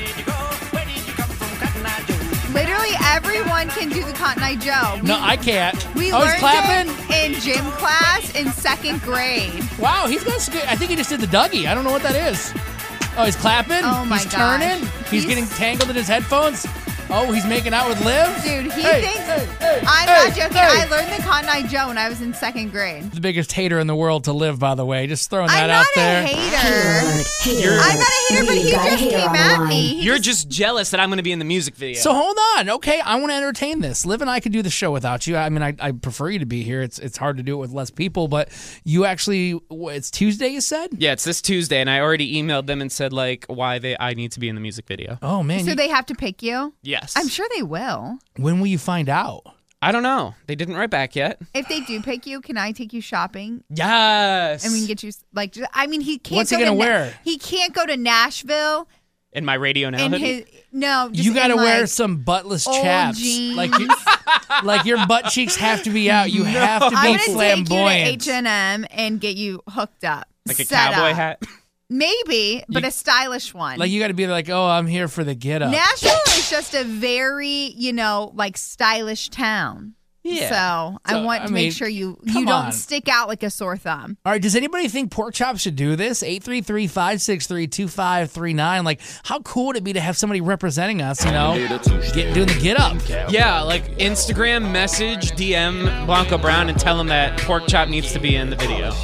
Literally everyone can do the Cotton Eye Joe. No, I can't. We oh, he's learned clapping. it in gym class in second grade. Wow, he's got. some good- I think he just did the Dougie. I don't know what that is. Oh, he's clapping. Oh my He's gosh. turning. He's, He's- getting tangled in his headphones. Oh, he's making out with Liv. Dude, he Hey, thinks hey, hey, I'm hey, not joking. hey. I learned the Cotton Eye Joe when I was in second grade. The biggest hater in the world to Liv, by the way. Just throwing that I'm out not there. a hater. You're, I'm not a hater, but he just came at me. He you're just jealous that I'm going to be in the music video. So hold on, okay? I want to entertain this. Liv and I could do the show without you. I mean, I, I prefer you to be here. It's it's hard to do it with less people, but you actually, it's Tuesday, you said? yeah, it's this Tuesday, and I already emailed them and said like why they I need to be in the music video. Oh man, So you- they have to pick you? Yes. I'm sure they will. when will you find out? I don't know. They didn't write back yet. If they do pick you, can I take you shopping? Yes. And we can get you like. Just, I mean, he can't. What's he go gonna to Na- wear? He can't go to Nashville in my radio now. in hoodie. his no. Just You got to in, wear like, some buttless old chaps. jeans. Like you, like your butt cheeks have to be out. You have to I'm be gonna flamboyant. take you to H and M and get you hooked up, like a set cowboy up. hat. Maybe, but You- a stylish one. Like you got to be like, oh, I'm here for the get up. Nashville is just a very, you know, like stylish town. Yeah. So, I So, want I to mean, make sure you come you don't on. stick out like a sore thumb. All right, does anybody think Pork Chop should do this? eight three three, five six three, two five three nine. Like, how cool would it be to have somebody representing us, you know, get, doing the get up? Yeah, like Instagram message, D M Blanco Brown and tell him that Pork Chop needs to be in the video.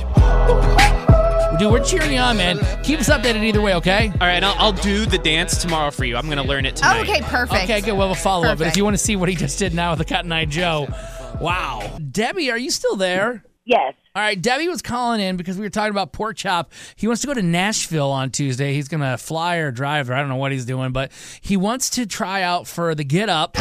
Dude, we're cheering you on, man. Keep us updated either way, okay? All right, I'll, I'll do the dance tomorrow for you. I'm going to learn it tonight. Okay, perfect. Okay, good. Well, we'll follow up. But if Perfect. you want to see what he just did now with the Cotton Eye Joe, wow. Debbie, are you still there? Yes. All right, Debbie was calling in because we were talking about Pork Chop. He wants to go to Nashville on Tuesday. He's going to fly or drive, or I don't know what he's doing, but he wants to try out for the Get Up.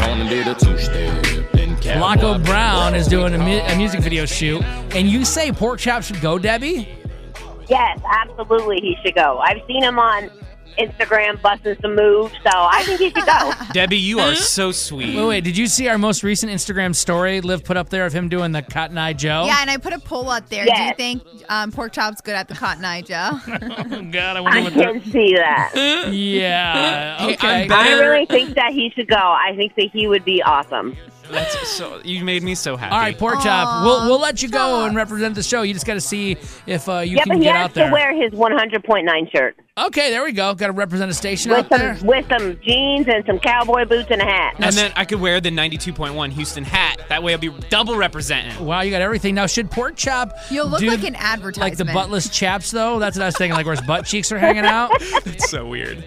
Blanco Brown is doing a, mu- a music video shoot, and you say Pork Chop should go, Debbie? Yes, absolutely he should go. I've seen him on Instagram busting some moves, so I think he should go. Debbie, you are so sweet. Wait, wait, did you see our most recent Instagram story Liv put up there of him doing the Cotton Eye Joe? Yeah, and I put a poll up there. Yes. Do you think um, Pork Chop's good at the Cotton Eye Joe? Oh, God, I I wonder what can see that. the... Yeah, Hey, okay. I'm I better- really think that he should go. I think that he would be awesome. That's so. You made me so happy. All right, Pork Chop, we'll, we'll let you go and represent the show. You just got to see if uh, you yeah, can but he get has out there. to wear his one hundred point nine shirt. Okay, there we go. Got to represent a station With out some, there. with some jeans and some cowboy boots and a hat. And then I could wear the ninety-two point one Houston hat. That way I'll be double representing. Wow, you got everything. Now, should Pork Chop You'll look do like an advertisement. like the buttless chaps, though? That's what I was thinking, like where his butt cheeks are hanging out. It's so weird.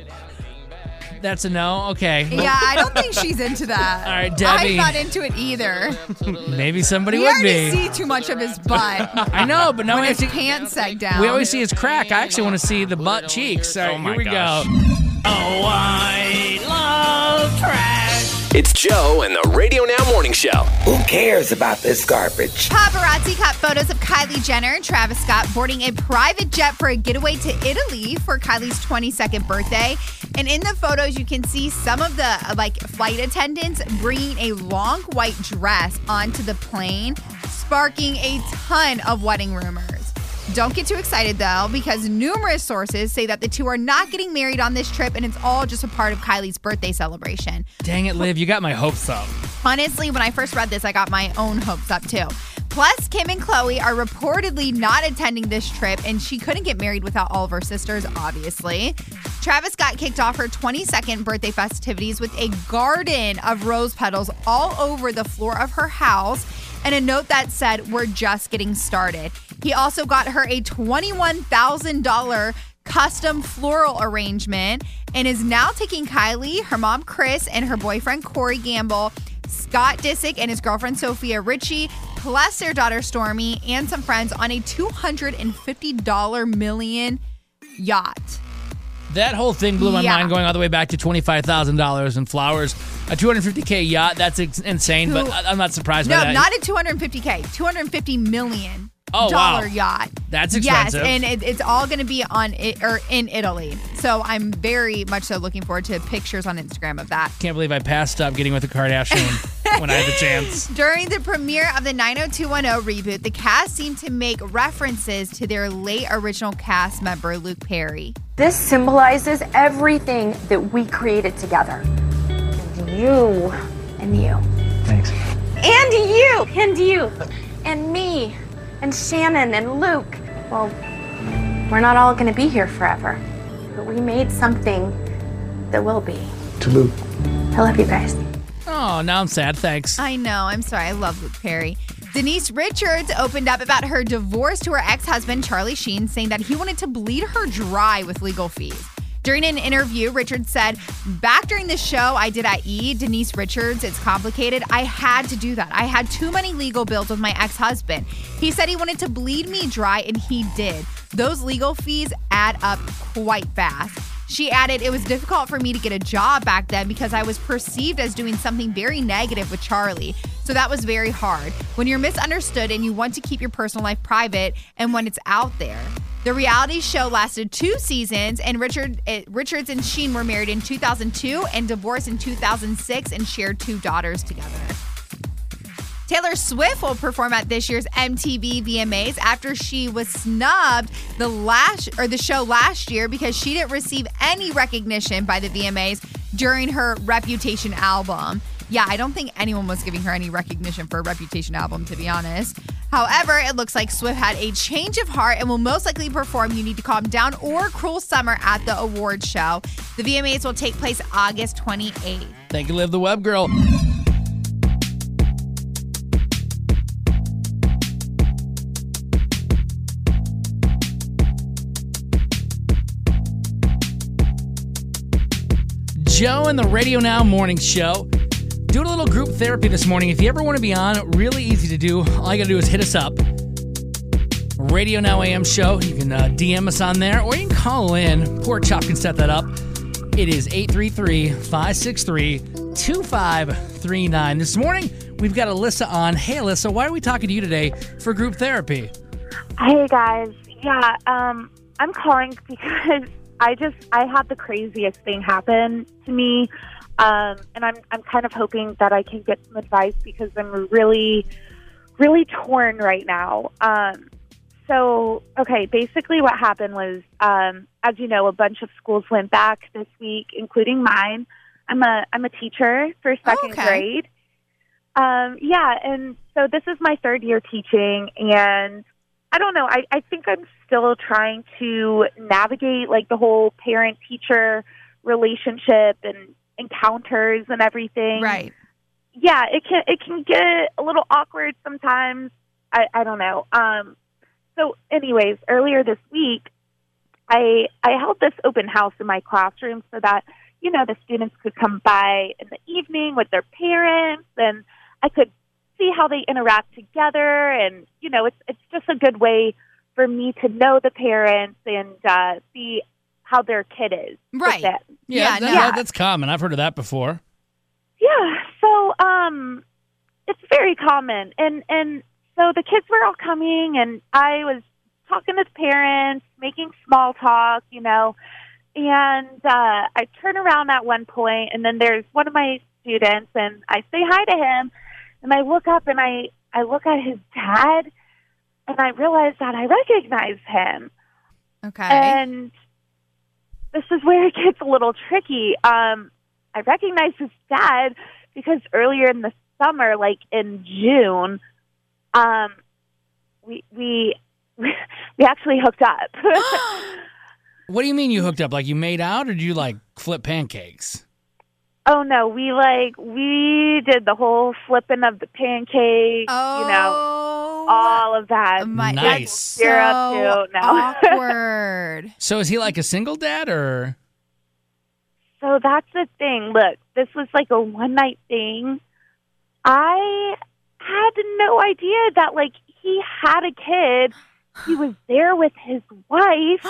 That's a no? Okay. Yeah, I don't think she's into that. All right, Debbie. I'm not into it either. Maybe somebody we would already be. see too much of his butt. I know, but now when we have his to... pants sag down. We always see his crack. I actually want to see the butt cheeks. All right, Oh my here we gosh. go. Oh, I love trash. It's Joe and the Radio Now Morning Show. Who cares about this garbage? Paparazzi caught photos of Kylie Jenner and Travis Scott boarding a private jet for a getaway to Italy for Kylie's twenty-second birthday. And in the photos, you can see some of the uh, like flight attendants bringing a long white dress onto the plane, sparking a ton of wedding rumors. Don't get too excited, though, because numerous sources say that the two are not getting married on this trip, and it's all just a part of Kylie's birthday celebration. Dang it, Liv. You got my hopes up. Honestly, when I first read this, I got my own hopes up, too. Plus, Kim and Khloe are reportedly not attending this trip, and she couldn't get married without all of her sisters, obviously. Travis Scott kicked off her twenty-second birthday festivities with a garden of rose petals all over the floor of her house and a note that said, "We're just getting started." He also got her a twenty-one thousand dollars custom floral arrangement and is now taking Kylie, her mom Kris, and her boyfriend Corey Gamble, Scott Disick and his girlfriend Sophia Richie, plus their daughter Stormy and some friends on a two hundred fifty dollars million yacht. That whole thing blew my Yeah. mind going all the way back to twenty-five thousand dollars in flowers. A two hundred fifty thousand yacht, that's ex- insane, but Who- I- I'm not surprised No, by that. not a two hundred fifty thousand, two hundred fifty million Oh, dollar wow. yacht. That's expensive. Yes, and it, it's all going to be on it or in Italy. So I'm very much so looking forward to pictures on Instagram of that. Can't believe I passed up getting with a Kardashian when I had the chance. During the premiere of the nine oh two one oh reboot, the cast seemed to make references to their late original cast member, Luke Perry. This symbolizes everything that we created together. And you. And you. Thanks. And you. And you. And me. And Shannon and Luke. Well, we're not all going to be here forever. But we made something that will be. To Luke. I love you guys. Oh, now I'm sad. Thanks. I know. I'm sorry. I love Luke Perry. Denise Richards opened up about her divorce to her ex-husband, Charlie Sheen, saying that he wanted to bleed her dry with legal fees. During an interview, Richards said, "Back during the show I did at E! Denise Richards, It's Complicated, I had to do that. I had too many legal bills with my ex-husband. He said he wanted to bleed me dry, and he did. Those legal fees add up quite fast." She added, "It was difficult for me to get a job back then because I was perceived as doing something very negative with Charlie. So that was very hard. When you're misunderstood and you want to keep your personal life private and when it's out there." The reality show lasted two seasons, and Richard uh, Richards and Sheen were married in two thousand two and divorced in two thousand six and shared two daughters together. Taylor Swift will perform at this year's M T V V M As after she was snubbed the last or the show last year because she didn't receive any recognition by the V M As during her Reputation album. Yeah, I don't think anyone was giving her any recognition for a Reputation album, to be honest. However, it looks like Swift had a change of heart and will most likely perform You Need to Calm Down or Cruel Summer at the awards show. The V M As will take place August twenty-eighth. Thank you, Liv the Web Girl. Joe and the Radio Now Morning Show. Doing a little group therapy this morning. If you ever want to be on, really easy to do. All you got to do is hit us up. Radio Now A M Show. You can uh, D M us on there, or you can call in. Poor Chop can set that up. It is eight three three, five six three, two five three nine. This morning, we've got Alyssa on. Hey, Alyssa, why are we talking to you today for group therapy? Hey, guys. Yeah, um, I'm calling because I just I had the craziest thing happen to me, um, and I'm I'm kind of hoping that I can get some advice because I'm really, really torn right now. Um, so okay, basically what happened was, um, as you know, a bunch of schools went back this week, including mine. I'm a I'm a teacher for second okay. grade. Um, yeah, and so this is my third year teaching, and I don't know. I, I think I'm still trying to navigate like the whole parent-teacher relationship and encounters and everything. Right. Yeah, it can it can get a little awkward sometimes. I, I don't know. Um, so, anyways, earlier this week, I I held this open house in my classroom so that you know the students could come by in the evening with their parents, and I could see how they interact together, and you know, it's it's just a good way for me to know the parents and uh, see how their kid is. Right. Yeah, Yeah, that, yeah. that's common. I've heard of that before. Yeah. So, um, it's very common, and and so the kids were all coming, and I was talking to the parents, making small talk, you know, and uh, I turn around at one point, and then there's one of my students, and I say hi to him. And I look up and I, I look at his dad, and I realize that I recognize him. Okay. And this is where it gets a little tricky. Um, I recognize his dad because earlier in the summer, like in June, um, we we we actually hooked up. What do you mean you hooked up? Like you made out, or did you like flip pancakes? Oh no, we like we did the whole flipping of the pancakes, Oh, you know, all of that. my Nice. Syrup so too. No. awkward. So is he like a single dad, or? So that's the thing. Look, this was like a one night thing. I had no idea that like he had a kid. He was there with his wife,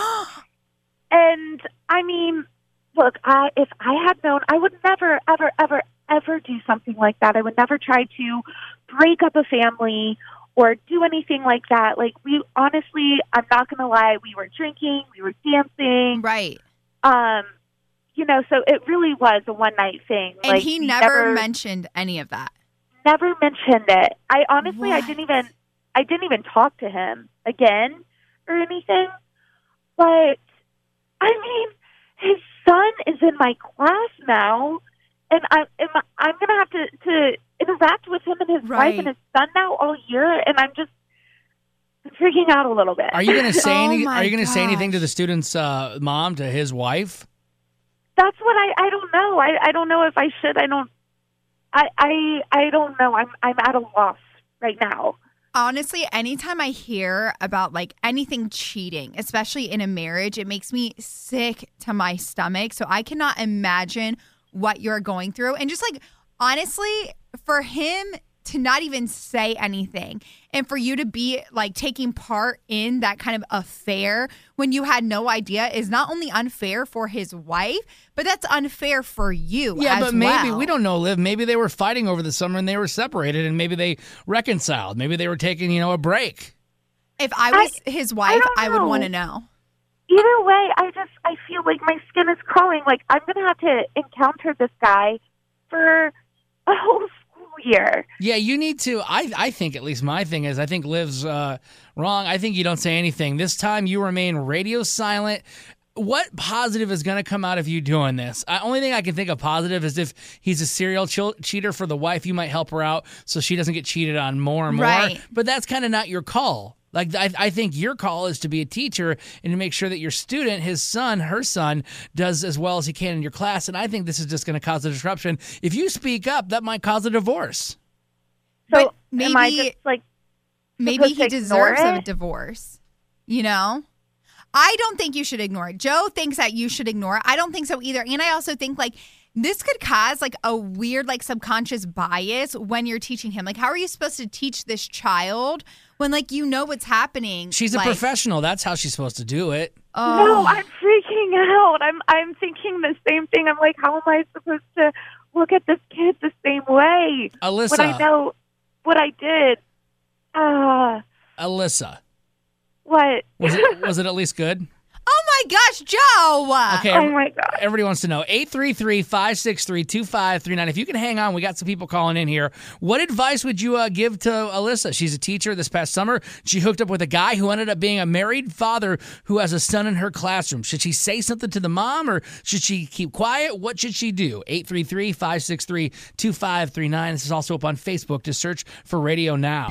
and I mean. Look, I, if I had known, I would never, ever, ever, ever do something like that. I would never try to break up a family or do anything like that. Like, we honestly, I'm not going to lie, we were drinking, we were dancing. Right. Um, you know, so it really was a one-night thing. And like, he we never, mentioned any of that. Never mentioned it. I honestly, What? I didn't even, I didn't even talk to him again or anything. But, I mean, his son is in my class now, and I'm I'm going to have to, to interact with him and his Right. wife and his son now all year, and I'm just freaking out a little bit. Are you going to say Oh any, my Are you going to say anything to gosh. the student's uh, mom, to his wife? That's what I I don't know. I, I don't know if I should. I don't. I I I don't know. I'm I'm at a loss right now. Honestly, anytime I hear about like anything cheating, especially in a marriage, it makes me sick to my stomach. So I cannot imagine what you're going through. And just like, honestly, for him to not even say anything and for you to be like taking part in that kind of affair when you had no idea is not only unfair for his wife, but that's unfair for you Yeah, as but maybe, well. we don't know, Liv. Maybe they were fighting over the summer and they were separated, and maybe they reconciled. Maybe they were taking, you know, a break. If I was I- his I wife, don't I, would know. want to know. Either way, I just I feel like my skin is crawling. Like I'm going to have to encounter this guy for a whole school year. Yeah, you need to. I, I think, at least my thing is, I think Liv's uh, wrong. I think you don't say anything. This time you remain radio silent. What positive is going to come out of you doing this? The only thing I can think of positive is if he's a serial ch- cheater for the wife, you might help her out so she doesn't get cheated on more and more. Right. But that's kind of not your call. Like, I, I think your call is to be a teacher and to make sure that your student, his son, her son, does as well as he can in your class. And I think this is just going to cause a disruption. If you speak up, that might cause a divorce. So But maybe am I just like maybe supposed he to ignore deserves a it? divorce. You know? I don't think you should ignore it. Joe thinks that you should ignore it. I don't think so either. And I also think like this could cause like a weird like subconscious bias when you're teaching him. Like how are you supposed to teach this child when like you know what's happening? She's a like, professional. That's how she's supposed to do it. Oh, No, I'm freaking out. I'm I'm thinking the same thing. I'm like, how am I supposed to look at this kid the same way Alyssa. when I know what I did? Uh, Alyssa. what? Was it, was it at least good? Oh my gosh, Joe. Okay. Oh, my God. Everybody wants to know. eight three three, five six three, two five three nine. If you can hang on, we got some people calling in here. What advice would you uh, give to Alyssa? She's a teacher. This past summer, she hooked up with a guy who ended up being a married father who has a son in her classroom. Should she say something to the mom or should she keep quiet? What should she do? eight three three, five six three, two five three nine. This is also up on Facebook. Just search for Radio Now.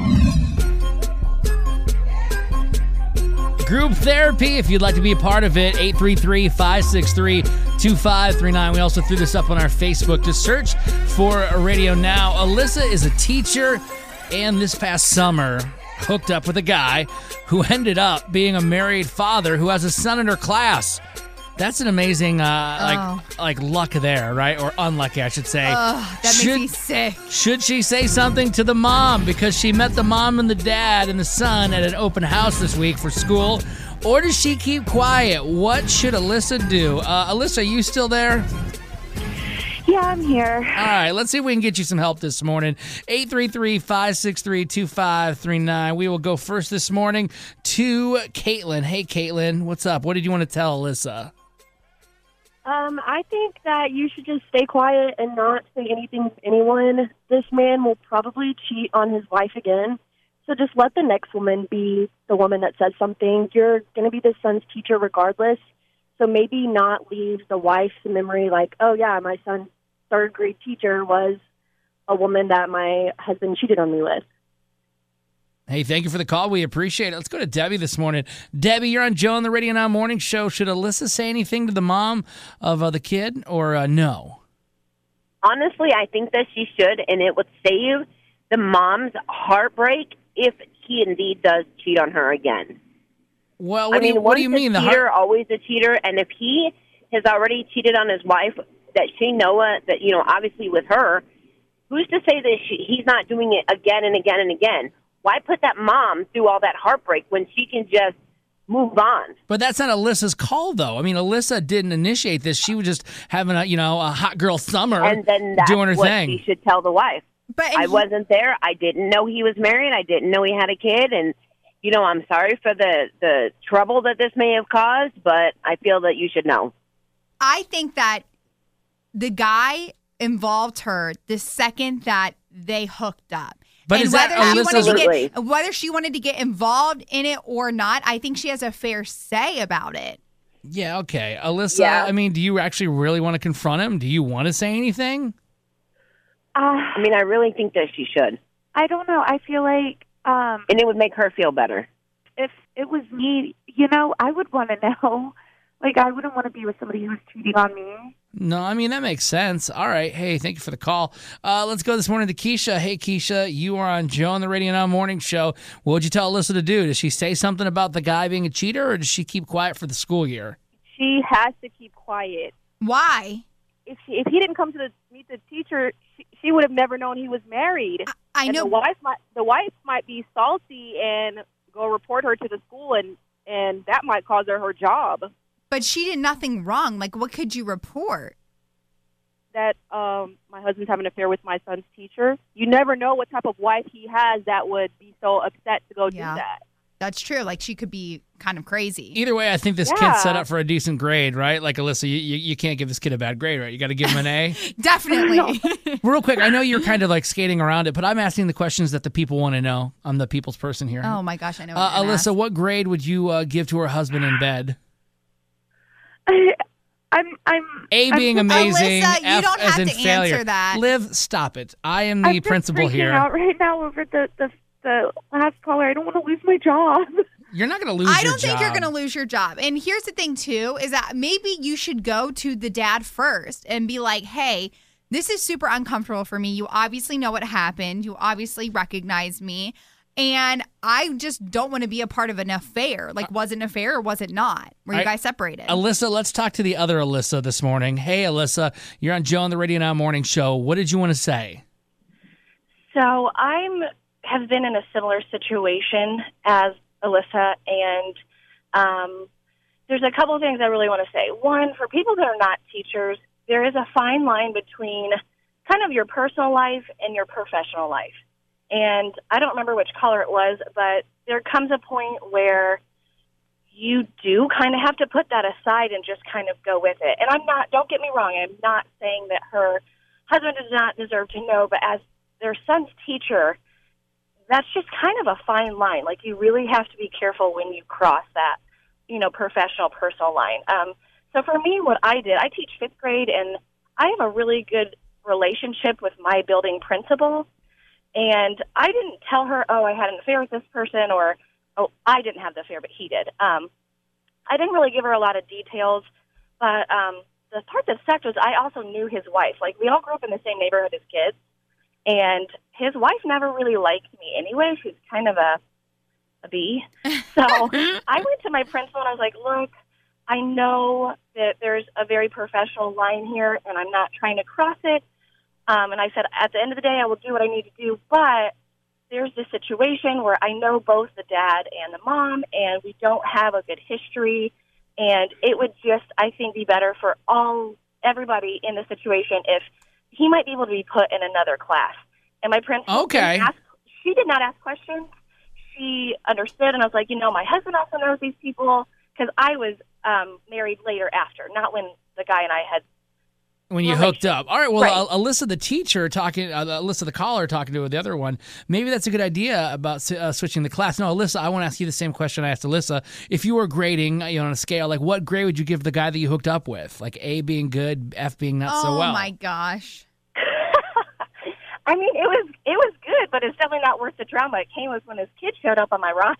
Group therapy, if you'd like to be a part of it, eight three three, five six three, two five three nine. We also threw this up on our Facebook. Just search for Radio Now. Alyssa is a teacher, and this past summer hooked up with a guy who ended up being a married father who has a son in her class. That's an amazing, uh, Oh. like, like luck there, right? Or unlucky, I should say. Ugh, that Should- makes me sick. Should she say something to the mom because she met the mom and the dad and the son at an open house this week for school? Or does she keep quiet? What should Alyssa do? Uh, Alyssa, are you still there? Yeah, I'm here. All right, let's see if we can get you some help this morning. eight three three, five six three, two five three nine. We will go first this morning to Caitlin. Hey, Caitlin, what's up? What did you want to tell Alyssa? Um, I think that you should just stay quiet and not say anything to anyone. This man will probably cheat on his wife again. So just let the next woman be the woman that says something. You're going to be the son's teacher regardless. So maybe not leave the wife's memory like, oh, yeah, my son's third grade teacher was a woman that my husband cheated on me with. Hey, thank you for the call. We appreciate it. Let's go to Debbie this morning. Debbie, you're on Joe on the Radio Now Morning Show. Should Alyssa say anything to the mom of uh, the kid or uh, no? Honestly, I think that she should, and it would save the mom's heartbreak if he indeed does cheat on her again. Well, what I do you, mean, what do you once mean? a The cheater, heart- always a cheater, and if he has already cheated on his wife, that she know uh, that, you know, obviously with her, who's to say that she, he's not doing it again and again and again? Why put that mom through all that heartbreak when she can just move on? But that's not Alyssa's call, though. I mean, Alyssa didn't initiate this. She was just having a, you know, a hot girl summer, And then that's doing her what thing. she should tell the wife. But I wasn't there. I didn't know he was married. I didn't know he had a kid. And, you know, I'm sorry for the, the trouble that this may have caused, but I feel that you should know. I think that the guy involved her the second that they hooked up. But and is that whether she wanted to Absolutely. get whether she wanted to get involved in it or not, I think she has a fair say about it. Yeah, okay. Alyssa, Yeah. I mean, do you actually really want to confront him? Do you want to say anything? Uh, I mean, I really think that she should. I don't know. I feel like um, And it would make her feel better. if it was me, you know, I would want to know. Like, I wouldn't want to be with somebody who was cheating on me. No, I mean, that makes sense. All right. Hey, thank you for the call. Uh, let's go this morning to Keisha. Hey, Keisha, you are on Joe on the Radio Now Morning Show. What would you tell Alyssa to do? Does she say something about the guy being a cheater, or does she keep quiet for the school year? She has to keep quiet. Why? If she, if he didn't come to the, meet the teacher, she, she would have never known he was married. I and know. the wife might the wife might be salty and go report her to the school, and and that might cause her her job. But she did nothing wrong. Like, what could you report? That um, my husband's having an affair with my son's teacher. You never know what type of wife he has that would be so upset to go Yeah. do that. That's true. Like, she could be kind of crazy. Either way, I think this Yeah. kid's set up for a decent grade, right? Like, Alyssa, you, you, you can't give this kid a bad grade, right? You got to give him an A. Definitely. Real quick, I know you're kind of like skating around it, but I'm asking the questions that the people want to know. I'm the people's person here. Oh, my gosh. I know. What Uh, you're gonna Alyssa, ask. what grade would you uh, give to her husband in bed? I, I'm, I'm. A I'm being just- amazing, Alyssa, you F don't as have in to failure. answer that. Liv, stop it. I am the I'm just principal freaking here. out right now over the, the, the last caller. I don't want to lose my job. You're not going to lose I your don't think you're job. going to lose your job. And here's the thing, too, is that maybe you should go to the dad first and be like, hey, this is super uncomfortable for me. You obviously know what happened. You obviously recognize me. And I just don't want to be a part of an affair. Like, was it an affair or was it not? Were you I- guys separated? Alyssa, let's talk to the other Alyssa this morning. Hey, Alyssa, you're on Joe on the Radio Now Morning Show. What did you want to say? So I'm have been in a similar situation as Alyssa, and um, there's a couple of things I really want to say. One, for people that are not teachers, there is a fine line between kind of your personal life and your professional life. And I don't remember which caller it was, but there comes a point where you do kind of have to put that aside and just kind of go with it. And I'm not, don't get me wrong, I'm not saying that her husband does not deserve to know, but as their son's teacher, that's just kind of a fine line. Like, you really have to be careful when you cross that, you know, professional, personal line. Um, so for me, what I did, I teach fifth grade, and I have a really good relationship with my building principal. And I didn't tell her, oh, I had an affair with this person, or, oh, I didn't have the affair, but he did. Um, I didn't really give her a lot of details, but um, the part that sucked was I also knew his wife. Like, we all grew up in the same neighborhood as kids, and his wife never really liked me anyway. She's kind of a, a bee. So I went to my principal, and I was like, look, I know that there's a very professional line here, and I'm not trying to cross it. Um, and I said, at the end of the day, I will do what I need to do, but there's this situation where I know both the dad and the mom, and we don't have a good history, and it would just, I think, be better for all everybody in the situation if he might be able to be put in another class. And my principal, okay. didn't ask, she did not ask questions. She understood, and I was like, you know, my husband also knows these people, because I was um, married later after, not when the guy and I had When you hooked up. All right, well, Right. uh, Alyssa, the teacher, talking, uh, Alyssa, the caller, talking to the other one, maybe that's a good idea about uh, switching the class. No, Alyssa, I want to ask you the same question I asked Alyssa. If you were grading, you know, on a scale, like, what grade would you give the guy that you hooked up with? Like, A being good, F being not oh so well. my gosh. I mean, it was it was good, but it's definitely not worth the drama it came with when his kid showed up on my roster.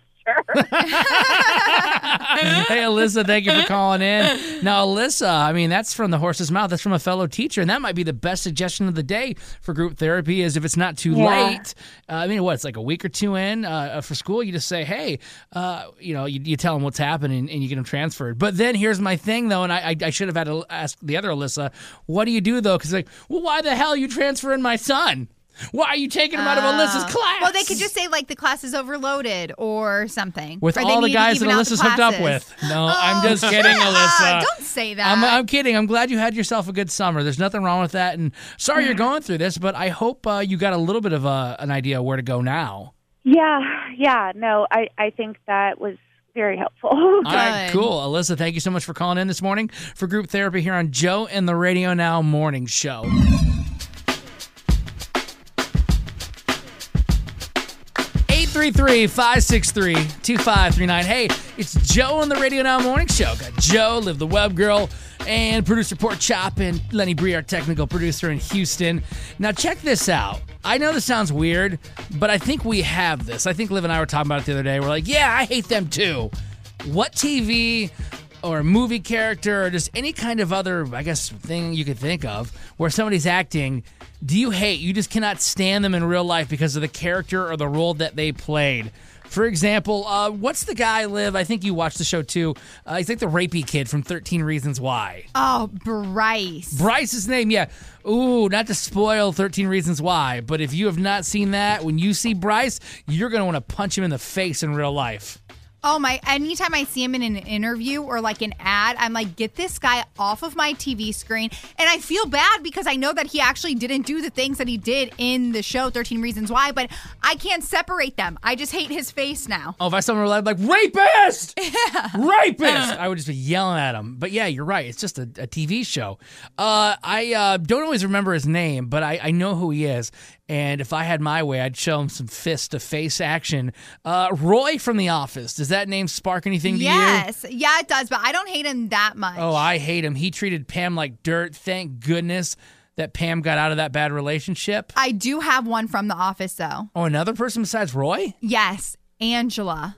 Hey, Alyssa, thank you for calling in. Now, Alyssa, I mean, that's from the horse's mouth. That's from a fellow teacher, and that might be the best suggestion of the day for group therapy is if it's not too Yeah. late. Uh, I mean, what, it's like a week or two in uh, for school, you just say, hey, uh, you know, you, you tell them what's happening, and you get them transferred. But then here's my thing, though, and I, I, I should have had to ask the other Alyssa, what do you do, though? Because, like, well, why the hell are you transferring my son? Why are you taking him out of Alyssa's Oh. class? Well, they could just say, like, the class is overloaded or something. With Or they all the need to guys that even out the Alyssa's hooked up classes. with. No, I'm just kidding, shut Alyssa. up. Don't say that. I'm, I'm kidding. I'm glad you had yourself a good summer. There's nothing wrong with that. And sorry you're going through this, but I hope uh, you got a little bit of a, an idea of where to go now. Yeah, yeah. No, I, I think that was very helpful. All right, cool. Alyssa, thank you so much for calling in this morning for group therapy here on Joe and the Radio Now Morning Show. eight three three, five six three, two five three nine. Hey, it's Joe and the Radio Now Morning Show. Got Joe, Liv the Web Girl, and producer Port Chop, and Lenny Bree, our technical producer in Houston. Now, check this out. I know this sounds weird, but I think we have this. I think Liv and I were talking about it the other day. We're like, yeah, I hate them too. What T V or movie character or just any kind of other, I guess, thing you could think of where somebody's acting, do you hate? You just cannot stand them in real life because of the character or the role that they played. For example, uh, what's the guy, Liv? I think you watched the show too. Uh, he's like the rapey kid from thirteen Reasons Why. Oh, Bryce. Bryce's name, yeah. Ooh, not to spoil thirteen Reasons Why, but if you have not seen that, when you see Bryce, you're going to want to punch him in the face in real life. Oh my, anytime I see him in an interview or like an ad, I'm like, get this guy off of my T V screen. And I feel bad because I know that he actually didn't do the things that he did in the show thirteen Reasons Why, but I can't separate them. I just hate his face now. Oh, if I saw him in real life, like, rapist! Rapist! I would just be yelling at him. But yeah, you're right. It's just a, a T V show. Uh, I uh, don't always remember his name, but I, I know who he is. And if I had my way, I'd show him some fist-to-face action. Uh, Roy from The Office. Does that name spark anything to yes. you? Yeah, it does, but I don't hate him that much. Oh, I hate him. He treated Pam like dirt. Thank goodness that Pam got out of that bad relationship. I do have one from The Office, though. Oh, another person besides Roy? Yes, Angela.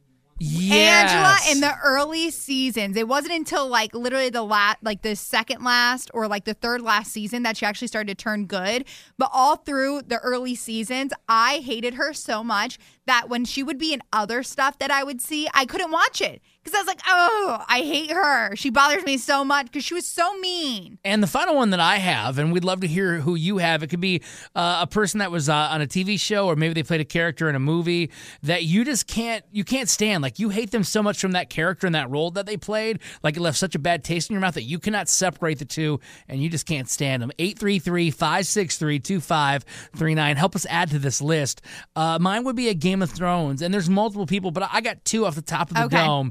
Yes. Angela in the early seasons. It wasn't until like literally the last, like the second last or like the third last season that she actually started to turn good. But all through the early seasons, I hated her so much that when she would be in other stuff that I would see, I couldn't watch it because I was like, oh, I hate her. She bothers me so much because she was so mean. And the final one that I have, and we'd love to hear who you have. It could be uh, a person that was uh, on a T V show, or maybe they played a character in a movie that you just can't, you can't stand. Like you hate them so much from that character and that role that they played. Like it left such a bad taste in your mouth that you cannot separate the two, and you just can't stand them. eight three three, five six three, two five three nine. Help us add to this list. Uh, mine would be a Game of Thrones, and there's multiple people, but I got two off the top of the Okay. dome.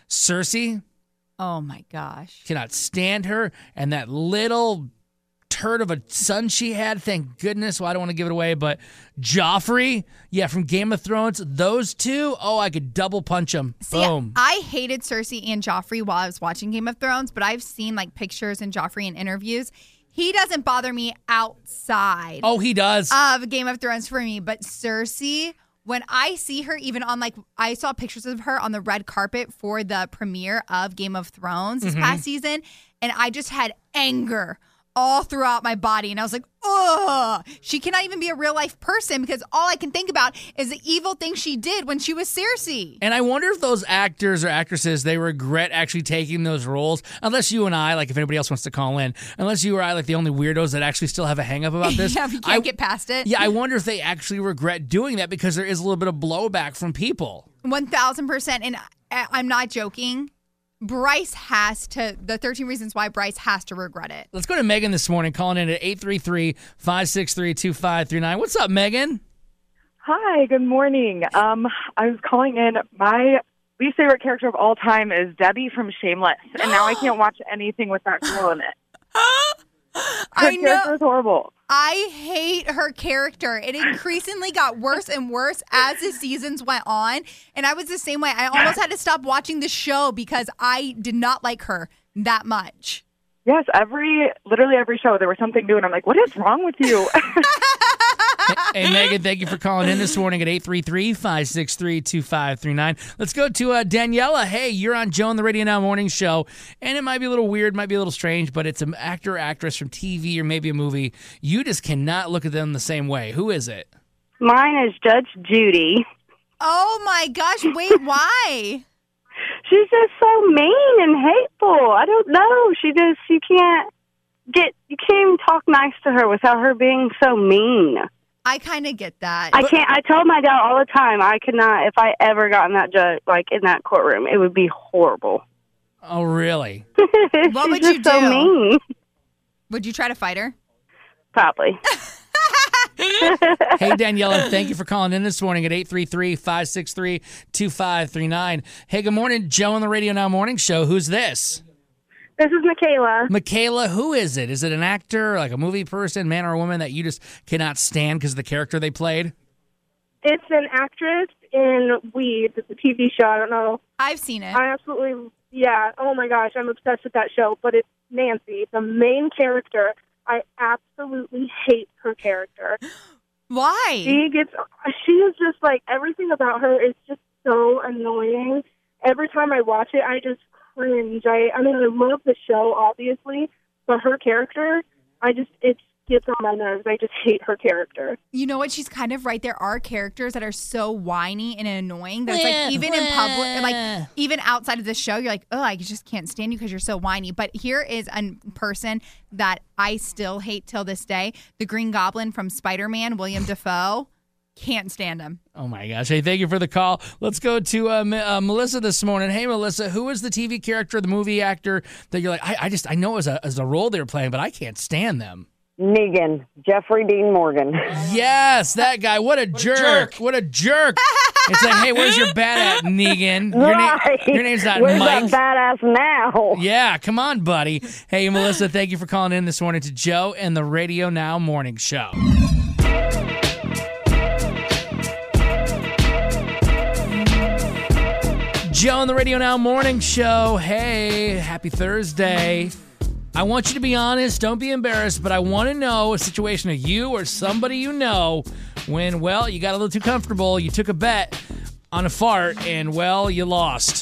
Cersei, Oh my gosh. cannot stand her. And that little turd of a son she had, thank goodness. Well, I don't want to give it away, but Joffrey, yeah, from Game of Thrones, those two, oh, I could double punch them. See, Boom. I hated Cersei and Joffrey while I was watching Game of Thrones, but I've seen like pictures and Joffrey in interviews. He doesn't bother me outside Oh, he does. of Game of Thrones for me, but Cersei, when I see her, even on like, I saw pictures of her on the red carpet for the premiere of Game of Thrones this Mhm. past season, and I just had anger all throughout my body. And I was like, ugh, she cannot even be a real life person because all I can think about is the evil thing she did when she was Cersei. And I wonder if those actors or actresses, they regret actually taking those roles. Unless you and I, like if anybody else wants to call in, unless you or I, like the only weirdos that actually still have a hang up about this. yeah, if you can't I, get past it. Yeah, I wonder if they actually regret doing that because there is a little bit of blowback from people. one thousand percent. And I- I'm not joking. Bryce has to, the thirteen reasons why Bryce has to regret it. Let's go to Megan this morning, calling in at eight three three, five six three, two five three nine. What's up, Megan? Hi, good morning. Um, I was calling in. My least favorite character of all time is Debbie from Shameless, and now I can't watch anything with that girl in it. Her I know. character is horrible. I hate her character. It increasingly got worse and worse as the seasons went on. And I was the same way. I almost had to stop watching the show because I did not like her that much. Yes, every literally every show there was something new, and I'm like, what is wrong with you? Hey, Megan, thank you for calling in this morning at eight three three, five six three, two five three nine. Let's go to uh, Daniela. Hey, you're on Joe and the Radio Now morning show, and it might be a little weird, might be a little strange, but it's an actor or actress from T V or maybe a movie. You just cannot look at them the same way. Who is it? Mine is Judge Judy. Oh my gosh, wait, why? She's just so mean and hateful. I don't know. She just, you can't get, you can't even talk nice to her without her being so mean. I kind of get that. I can't, I told my dad all the time, I could not, if I ever got in that judge, like in that courtroom, it would be horrible. Oh, really? What would She's you just so do? mean. Would you try to fight her? Probably. Hey, Daniela, thank you for calling in this morning at eight three three, five six three, two five three nine. Hey, good morning, Joe on the Radio Now morning show. Who's this? This is Michaela. Michaela, who is it? Is it an actor, like a movie person, man or woman that you just cannot stand because of the character they played? It's an actress in Weeds. It's a T V show. I don't know. I've seen it. I absolutely, yeah. Oh my gosh, I'm obsessed with that show. But it's Nancy, the main character. I absolutely hate her character. Why? She gets, she is just like, everything about her is just so annoying. Every time I watch it, I just cringe. I, I mean, I love the show, obviously, but her character, I just, it gets on my nerves. I just hate her character. You know what? She's kind of right. There are characters that are so whiny and annoying that it's like even in public, like even outside of the show, you're like, oh, I just can't stand you because you're so whiny. But here is a person that I still hate till this day: the Green Goblin from Spider-Man, William Dafoe. Can't stand him. Oh my gosh! Hey, thank you for the call. Let's go to uh, M- uh, Melissa this morning. Hey, Melissa, who is the T V character, the movie actor that you're like, I, I just, I know as a as a role they were playing, but I can't stand them. Negan, Jeffrey Dean Morgan. Yes, that guy. What a, what jerk. a jerk! What a jerk! It's like, hey, where's your bad at, Negan? Your, Right. na- your name's not Where's Mike. that badass now? Yeah, come on, buddy. Hey, Melissa, thank you for calling in this morning to Joe and the Radio Now Morning Show. Joe and the Radio Now Morning Show. Hey, happy Thursday. I want you to be honest. Don't be embarrassed, but I want to know a situation of you or somebody you know when, well, you got a little too comfortable. You took a bet on a fart and, well, you lost.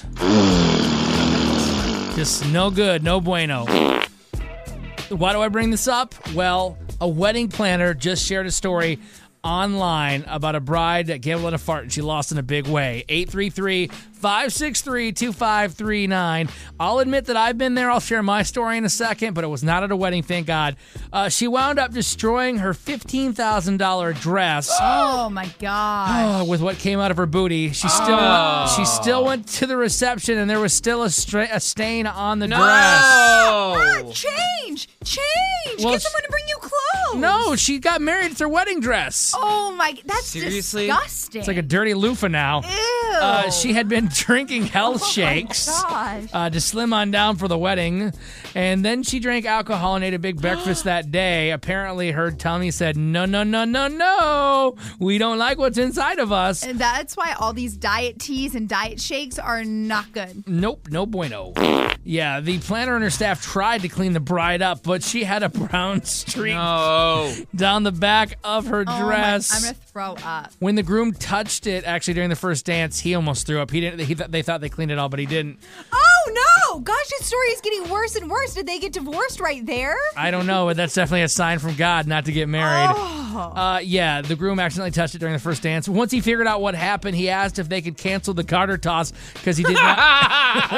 Just no good, no bueno. Why do I bring this up? Well, a wedding planner just shared a story online about a bride that gambled on a fart and she lost in a big way. eight three three, five six three, two five three nine. I'll admit that I've been there. I'll share my story in a second, but it was not at a wedding, thank God. Uh, she wound up destroying her fifteen thousand dollars dress. Oh, my gosh. Oh, with what came out of her booty. She still Oh. went, she still went to the reception, and there was still a, stra- a stain on the No. dress. Ah, change! Change! Well, Get someone to bring you clothes! No, she got married. It's her wedding dress. Oh, my... That's Seriously? disgusting. It's like a dirty loofah now. Ew. Uh, she had been drinking health shakes gosh. uh, to slim on down for the wedding. And then she drank alcohol and ate a big breakfast that day. Apparently, her tummy said, no, no, no, no, no. We don't like what's inside of us. And that's why all these diet teas and diet shakes are not good. Nope, no bueno. Yeah, the planner and her staff tried to clean the bride up, but she had a brown streak No. down the back of her Oh my- dress. I'm going to throw up. When the groom touched it, actually during the first dance, he almost threw up. He didn't. He th- they thought they cleaned it all, but he didn't. Oh, no. Gosh, this story is getting worse and worse. Did they get divorced right there? I don't know, but that's definitely a sign from God not to get married. Oh. Uh, yeah, the groom accidentally touched it during the first dance. Once he figured out what happened, he asked if they could cancel the garter toss because he did not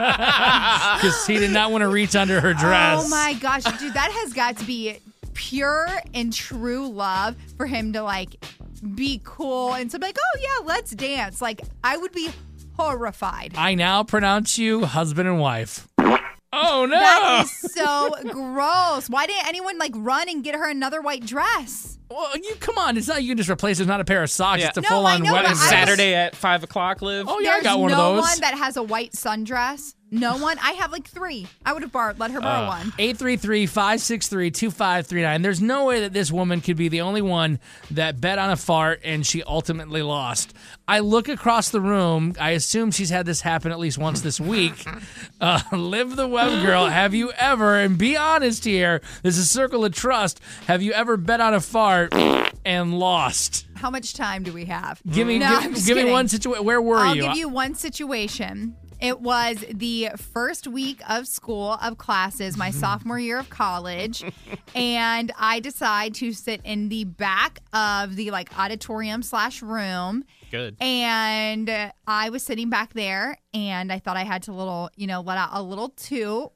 because he did not want to reach under her dress. Oh, my gosh. Dude, that has got to be pure and true love for him to, like, be cool and so be like, oh, yeah, let's dance. Like, I would be horrified. I now pronounce you husband and wife. Oh, no. That is so gross. Why didn't anyone, like, run and get her another white dress? Well, you come on. It's not you can just replace it. It's not a pair of socks. Yeah. It's a No, full I on know, wedding but I dress. Saturday at five o'clock, Liv. Oh, yeah, I There's got one no of those. one that has a white sundress. No one. I have like three. I would have borrowed, let her borrow one. eight three three, five six three, two five three nine. There's no way that this woman could be the only one that bet on a fart and she ultimately lost. I look across the room. I assume she's had this happen at least once this week. Uh, Liv the Web Girl, have you ever, and be honest here, this is Circle of Trust, have you ever bet on a fart and lost? How much time do we have? Give me, No, give, I'm just give me kidding. one situation. Where were I'll you? give you one situation. It was the first week of school of classes, my sophomore year of college, and I decide to sit in the back of the like auditorium slash room. Good. And uh, I was sitting back there, and I thought I had to little, you know, let out a little toot.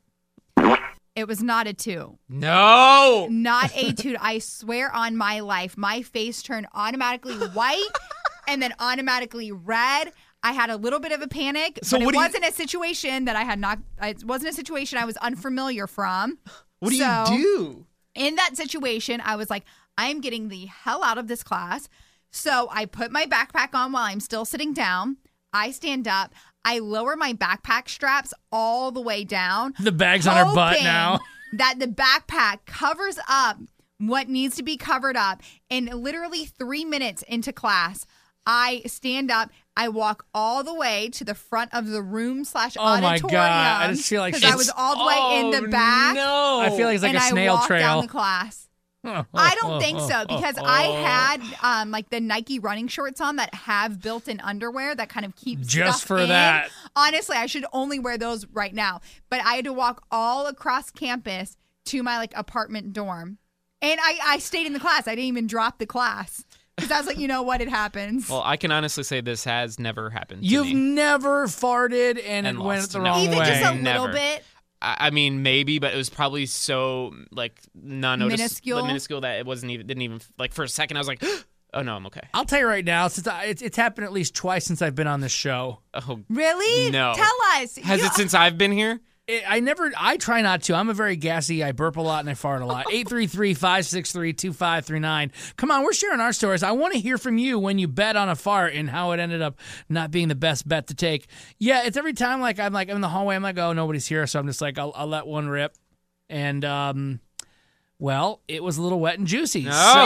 It was not a toot. No. Not a toot. I swear on my life, my face turned automatically white and then automatically red. I had a little bit of a panic, So but what it do you- wasn't a situation that I had not, it wasn't a situation I was unfamiliar from. What do So, you do? In that situation, I was like, I am getting the hell out of this class. So I put my backpack on while I'm still sitting down. I stand up. I lower my backpack straps all the way down. The bag's on her butt hoping now. That the backpack covers up what needs to be covered up. And literally three minutes into class, I stand up. I walk all the way to the front of the room slash Oh my auditorium. God. I just feel like because I was she's- all the way in the back. No. I feel like it's like and a snail I walked trail. down the class. I don't think so because I had um, like the Nike running shorts on that have built-in underwear that kind of keeps Just stuff for in. that. Honestly, I should only wear those right now. But I had to walk all across campus to my like apartment dorm, and I I stayed in the class. I didn't even drop the class because I was like, you know what, it happens. Well, I can honestly say this has never happened to You've me. never farted and, And it went lost. the No. wrong even way. just a Never. little bit. I I mean, maybe, but it was probably so like non-noticeable, Minuscule? minuscule that it wasn't even didn't even like for a second. I was like, oh no, I'm okay. I'll tell you right now, since I, it's, it's happened at least twice since I've been on this show. Oh Really? no. Tell us. Has You- it since I've been here? It, I never, I try not to. I'm a very gassy. I burp a lot and I fart a lot. eight three three, five six three, two five three nine. Come on, we're sharing our stories. I want to hear from you when you bet on a fart and how it ended up not being the best bet to take. Yeah, it's every time like I'm like I'm in the hallway. I'm like, oh, nobody's here, so I'm just like I'll, I'll let one rip. And um, well, it was a little wet and juicy.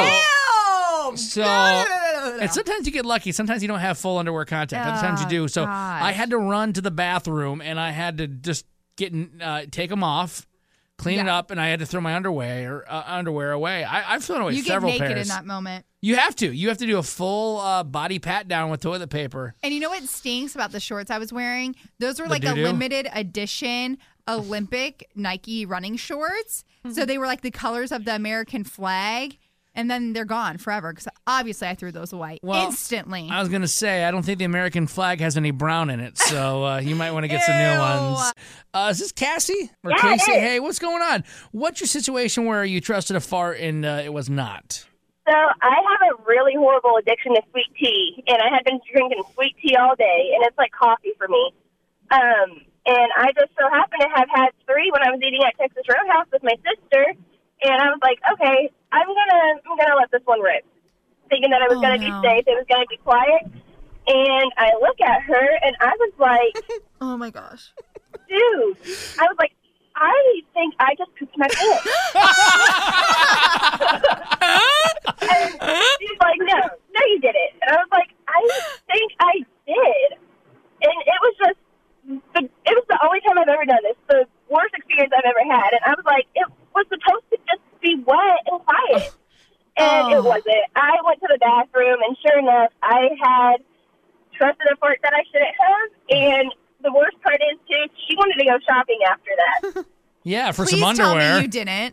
No. Ew! So, so and sometimes you get lucky. Sometimes you don't have full underwear contact. Other times you do. So gosh. I had to run to the bathroom and I had to just get in, uh, take them off, clean it Yeah. up, and I had to throw my underwear uh, underwear away. I, I've thrown away You get several naked pairs. in that moment. You have to. You have to do a full uh, body pat down with toilet paper. And you know what stinks about the shorts I was wearing? Those were The like a doo-doo? limited edition Olympic Nike running shorts. So they were like the colors of the American flag. And then they're gone forever because obviously I threw those away Well, instantly. I was going to say, I don't think the American flag has any brown in it, so uh, you might want to get some new Ew. ones. Uh, is this Cassie? Or Yeah, it Casey? is. Hey, what's going on? What's your situation where you trusted a fart and uh, it was not? So I have a really horrible addiction to sweet tea, and I had been drinking sweet tea all day, and it's like coffee for me. Um, and I just so happened to have had three when I was eating at Texas Roadhouse with my sister, and I was like, okay, I'm gonna I'm gonna let this one rip, thinking that it was Oh, gonna no. be safe, it was gonna be quiet. And I look at her, and I was like, oh my gosh. Dude, I was like, I think I just pooped my pants. And she's like, no, no, you didn't. And I was like, I think I did. And it was just, the, it was the only time I've ever done this, the worst experience I've ever had. And I was like, it was supposed to just be wet and quiet. And Oh. it wasn't. I went to the bathroom, and sure enough, I had trusted a fart that I shouldn't have. And the worst part is, too, she wanted to go shopping after that. Yeah, for Please some tell underwear. me you didn't.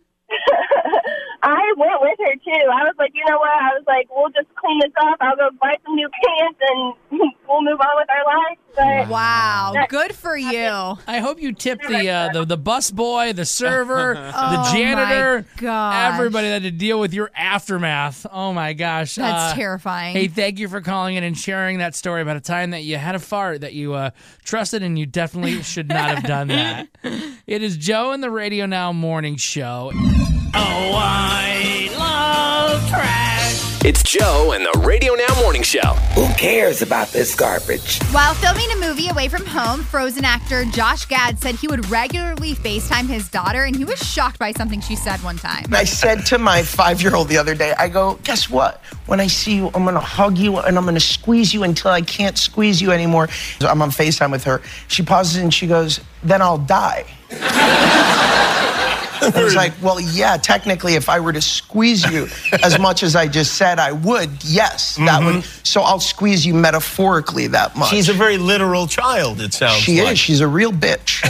I went with her, too. I was like, you know what? I was like, we'll just clean this up. I'll go buy some new pants, and we'll move on with our lives. But Wow, that- good for you. I hope you tip the uh, the the bus boy, the server, Oh, the janitor, my gosh. everybody that had to deal with your aftermath. Oh my gosh, That's Uh, terrifying. Hey, thank you for calling in and sharing that story about a time that you had a fart that you uh, trusted, and you definitely should not have done that. It is Joe and the Radio Now Morning Show. Oh, I love trash. It's Joe and the Radio Now Morning Show. Who cares about this garbage? While filming a movie away from home, Frozen actor Josh Gad said he would regularly FaceTime his daughter, and he was shocked by something she said one time. I said to my five-year-old the other day, I go, guess what? When I see you, I'm going to hug you and I'm going to squeeze you until I can't squeeze you anymore. So I'm on FaceTime with her. She pauses and she goes, then I'll die. I was like, well, yeah, technically, if I were to squeeze you as much as I just said I would, yes, that would. So I'll squeeze you metaphorically that much. She's a very literal child, it sounds She like. is. She's a real bitch.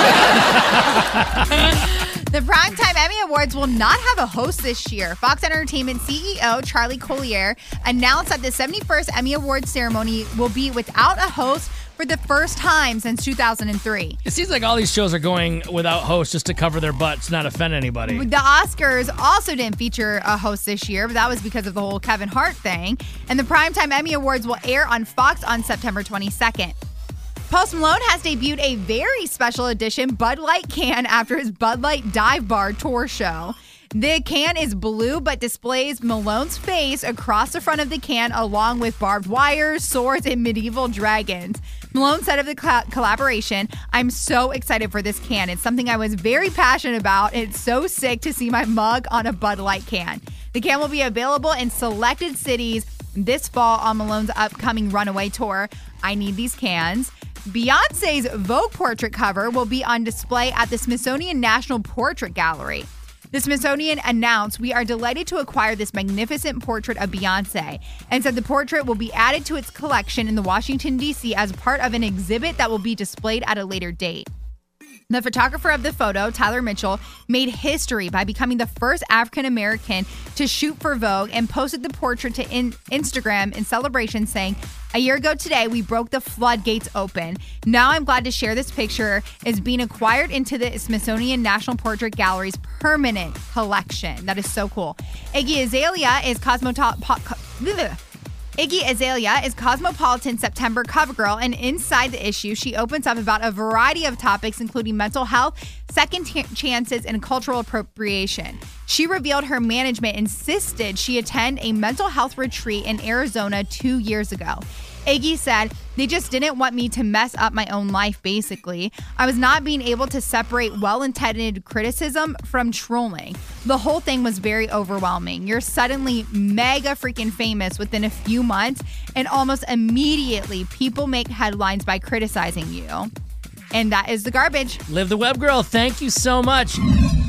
The Primetime Emmy Awards will not have a host this year. Fox Entertainment C E O Charlie Collier announced that the seventy-first Emmy Awards ceremony will be without a host for the first time since two thousand three. It seems like all these shows are going without hosts just to cover their butts, not offend anybody. The Oscars also didn't feature a host this year, but that was because of the whole Kevin Hart thing. And the Primetime Emmy Awards will air on Fox on September twenty-second. Post Malone has debuted a very special edition Bud Light can after his Bud Light Dive Bar tour show. The can is blue but displays Malone's face across the front of the can along with barbed wires, swords, and medieval dragons. Malone said of the co- collaboration, I'm so excited for this can. It's something I was very passionate about. It's so sick to see my mug on a Bud Light can. The can will be available in selected cities this fall on Malone's upcoming Runaway tour. I need these cans. Beyonce's Vogue portrait cover will be on display at the Smithsonian National Portrait Gallery. The Smithsonian announced, we are delighted to acquire this magnificent portrait of Beyonce, and said the portrait will be added to its collection in the Washington, D C as part of an exhibit that will be displayed at a later date. The photographer of the photo, Tyler Mitchell, made history by becoming the first African American to shoot for Vogue and posted the portrait to in- Instagram in celebration, saying, a year ago today, we broke the floodgates open. Now I'm glad to share this picture is being acquired into the Smithsonian National Portrait Gallery's permanent collection. That is so cool. Iggy Azalea is Cosmoto- po- co- Iggy Azalea is Cosmopolitan September cover girl, and inside the issue, she opens up about a variety of topics, including mental health, second t- chances, and cultural appropriation. She revealed her management insisted she attend a mental health retreat in Arizona two years ago. Iggy said, they just didn't want me to mess up my own life, basically. I was not being able to separate well-intended criticism from trolling. The whole thing was very overwhelming. You're suddenly mega freaking famous within a few months, and almost immediately people make headlines by criticizing you. And that is the garbage. Live the web, girl. Thank you so much.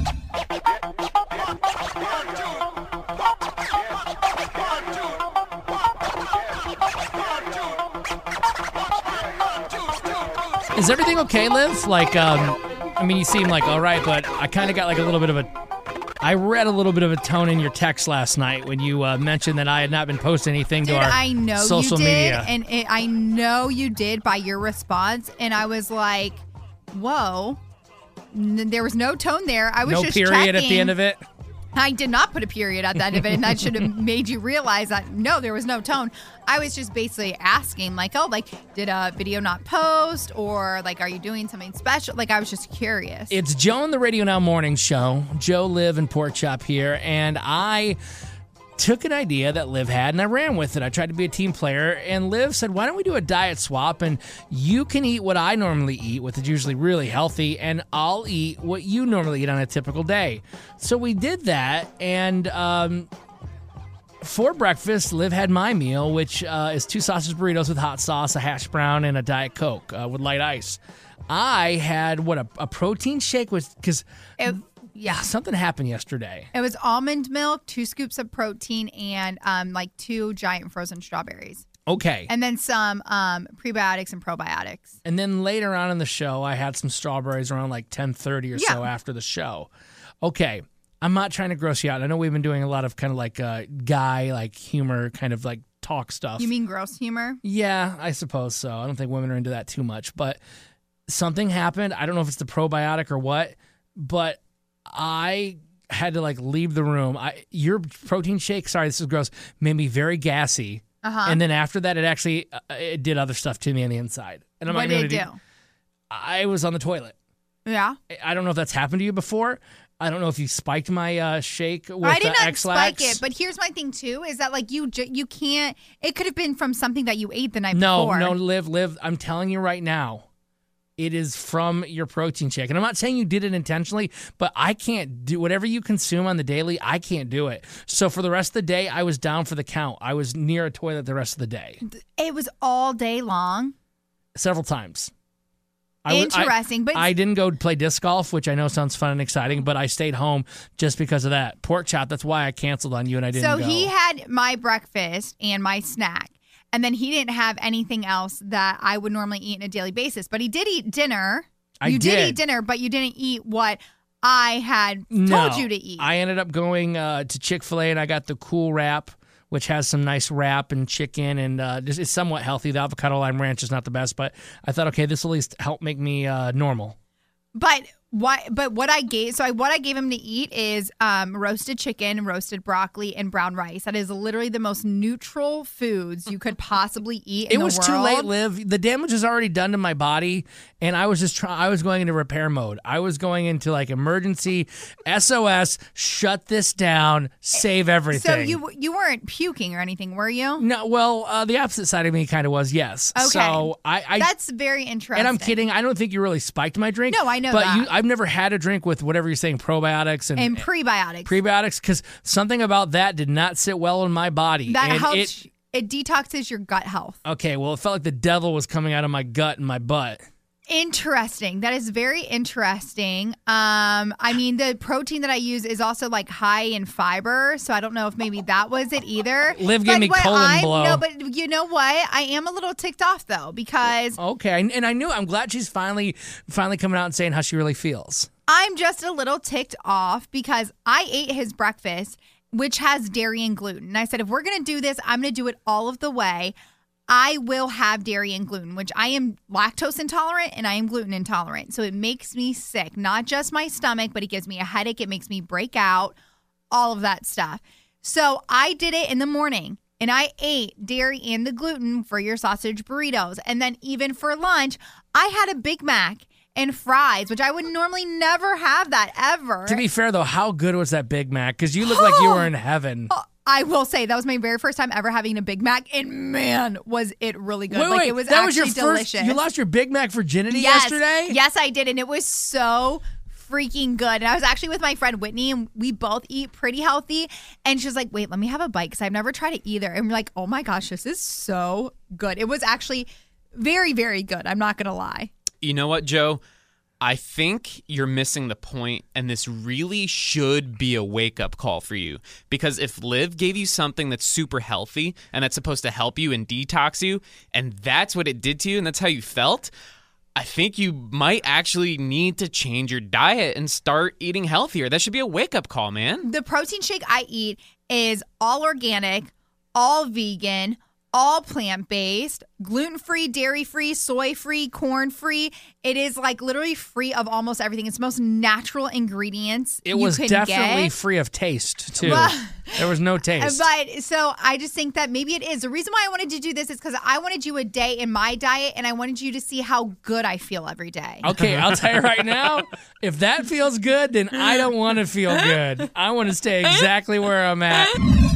Is everything okay, Liv? Like, um, I mean, you seem like all right, but I kind of got like a little bit of a. I read a little bit of a tone in your text last night when you uh, mentioned that I had not been posting anything Dude, to our I know social you did, media. and it, I know you did by your response, and I was like, "Whoa!" N- there was no tone there. I was no just period checking. at the end of it. I did not put a period at the end of it, and that should have made you realize that no, there was no tone. I was just basically asking, like, oh, like, did a video not post, or like, are you doing something special? Like, I was just curious. It's Joe and the Radio Now Morning Show. Joe, Liv, and Pork Chop here, and I took an idea that Liv had and I ran with it. I tried to be a team player, and Liv said, why don't we do a diet swap, and you can eat what I normally eat, which is usually really healthy, and I'll eat what you normally eat on a typical day. So we did that, and um, for breakfast, Liv had my meal, which uh, is two sausage burritos with hot sauce, a hash brown, and a Diet Coke uh, with light ice. I had, what, a, a protein shake was, because... Yeah, something happened yesterday. It was almond milk, two scoops of protein, and um, like two giant frozen strawberries. Okay. And then some um, prebiotics and probiotics. And then later on in the show, I had some strawberries around like ten thirty or Yeah. so after the show. Okay. I'm not trying to gross you out. I know we've been doing a lot of kind of like uh, guy, like humor, kind of like talk stuff. You mean gross humor? Yeah, I suppose so. I don't think women are into that too much. But something happened. I don't know if it's the probiotic or what, but I had to like leave the room. I your protein shake, sorry, this is gross, made me very gassy. Uh-huh. And then after that, it actually uh, it did other stuff to me on the inside. And I'm What not gonna did it do? I was on the toilet. Yeah. I don't know if that's happened to you before. I don't know if you spiked my uh, shake with I did uh, not X-Lax. spike it, but here's my thing too: is that like you ju- you can't. It could have been from something that you ate the night No, before. no, live, live. I'm telling you right now, it is from your protein shake. And I'm not saying you did it intentionally, but I can't do whatever you consume on the daily. I can't do it. So for the rest of the day, I was down for the count. I was near a toilet the rest of the day, It was all day long. several times. I w- I- Interesting, but I didn't go play disc golf, which I know sounds fun and exciting, but I stayed home just because of that. Pork chop, that's why I canceled on you and I didn't so go. he had my breakfast and my snack, and then he didn't have anything else that I would normally eat on a daily basis. But he did eat dinner. I you did. did. eat dinner, but you didn't eat what I had No, told you to eat. I ended up going uh, to Chick-fil-A and I got the Cool Wrap, which has some nice wrap and chicken, and uh, just, it's somewhat healthy. The avocado lime ranch is not the best, but I thought, okay, this will at least help make me uh, normal. But what? But what I gave so I, what I gave him to eat is um, roasted chicken, roasted broccoli, and brown rice. That is literally the most neutral foods you could possibly eat. In It the was world. too late, Liv. The damage was already done to my body, and I was just trying. I was going into repair mode. I was going into like emergency S O S. Shut this down. Save everything. So you you weren't puking or anything, were you? No, well, uh, the opposite side of me kind of was, yes. Okay. So I, I That's very interesting. and I'm kidding. I don't think you really spiked my drink. No, I know but that. you, I've never had a drink with whatever you're saying, probiotics and, And prebiotics. prebiotics, because something about that did not sit well in my body. That and helps. It, It, detoxes your gut health. okay, well, it felt like the devil was coming out of my gut and my butt. Interesting. That is very interesting. Um, I mean, the protein that I use is also like high in fiber, so I don't know if maybe that was it either. Liv gave But me what colon I'm- blow. No, but you know what? I am a little ticked off though because Okay, and, and I knew. I'm glad she's finally, finally coming out and saying how she really feels. I'm just a little ticked off because I ate his breakfast, which has dairy and gluten. And I said, if we're going to do this, I'm going to do it all of the way. I will have dairy and gluten, which I am lactose intolerant and I am gluten intolerant. So it makes me sick, not just my stomach, but it gives me a headache. It makes me break out, all of that stuff. So I did it in the morning and I ate dairy and the gluten for your sausage burritos. And then even for lunch, I had a Big Mac and fries, which I would normally never have that ever. To be fair, though, how good was that Big Mac? Because you look like you were in heaven. I will say that was my very first time ever having a Big Mac, and man, was it really good! Wait, like wait, it was that actually was your delicious. first. You lost your Big Mac virginity yes, yesterday? Yes, I did, and it was so freaking good. And I was actually with my friend Whitney, and we both eat pretty healthy. And she was like, "Wait, let me have a bite because I've never tried it either." And we're like, "Oh my gosh, this is so good!" It was actually very, very good. I'm not gonna lie. You know what, Joe? I think you're missing the point, and this really should be a wake-up call for you. Because if Liv gave you something that's super healthy and that's supposed to help you and detox you, and that's what it did to you and that's how you felt, I think you might actually need to change your diet and start eating healthier. That should be a wake-up call, man. The protein shake I eat is all organic, all vegan, all plant-based, gluten-free, dairy-free, soy-free, corn-free. It is like literally free of almost everything. It's the most natural ingredients It you was can definitely get. free of taste, too. Well- there was no taste. But so I just think that maybe it is. The reason why I wanted to do this is because I wanted you a day in my diet and I wanted you to see how good I feel every day. Okay, I'll tell you right now, if that feels good, then I don't want to feel good. I want to stay exactly where I'm at.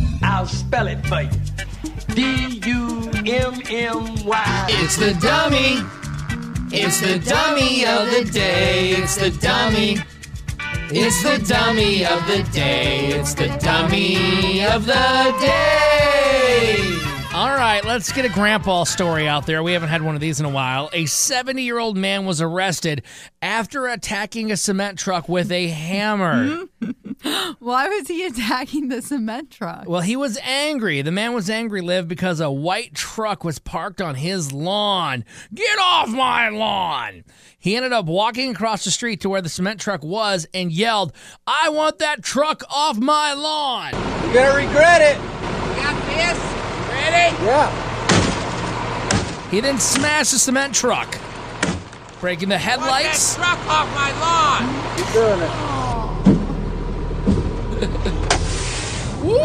I'll spell it for you. D U M M Y. It's the dummy. It's the dummy of the day. It's the dummy. It's the dummy of the day. It's the dummy of the day. All right, let's get a grandpa story out there. We haven't had one of these in a while. A seventy-year-old man was arrested after attacking a cement truck with a hammer. Why was he attacking the cement truck? Well, he was angry. The man was angry, Liv, because a white truck was parked on his lawn. Get off my lawn! He ended up walking across the street to where the cement truck was and yelled, I want that truck off my lawn! You're gonna regret it. Got this? Ready? Yeah. He then smashed the cement truck, breaking the headlights. Get that truck off my lawn. Ooh!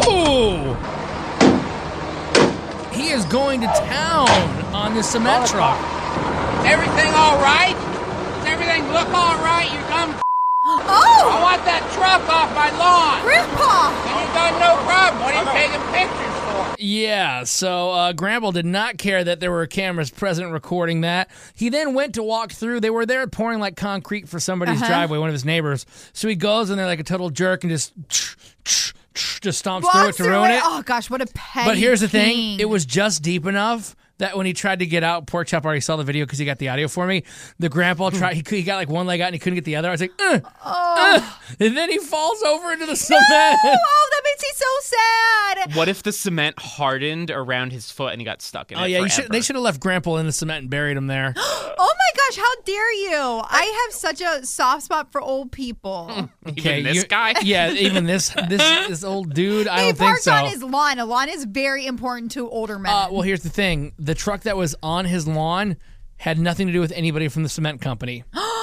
You're doing it. He is going to town on the cement truck. Is everything all right? Does everything look all right? You dumb. Oh! I want that truck off my lawn. Grandpa! And you got no problem. What are you taking pictures for? Yeah, so uh, Gramble did not care that there were cameras present recording that. He then went to walk through. They were there pouring like concrete for somebody's Uh-huh. driveway, one of his neighbors. So he goes in there like a total jerk and just just stomps Walks through it to ruin it. Oh, gosh, what a petty But here's the thing. king. It was just deep enough that when he tried to get out, Pork Chop already saw the video because he got the audio for me. The grandpa tried, he, he got like one leg out and he couldn't get the other. I was like, uh, uh, and then he falls over into the cement. Oh, that makes me so sad. What if the cement hardened around his foot and he got stuck in Oh, it yeah, you forever? should, they should have left Grandpa in the cement and buried him there. Oh my gosh, how dare you? I have such a soft spot for old people. Even this you- guy? Yeah, even this this this old dude. I He don't think parked so. on his lawn. A lawn is very important to older men. Uh, well, here's the thing: the truck that was on his lawn had nothing to do with anybody from the cement company.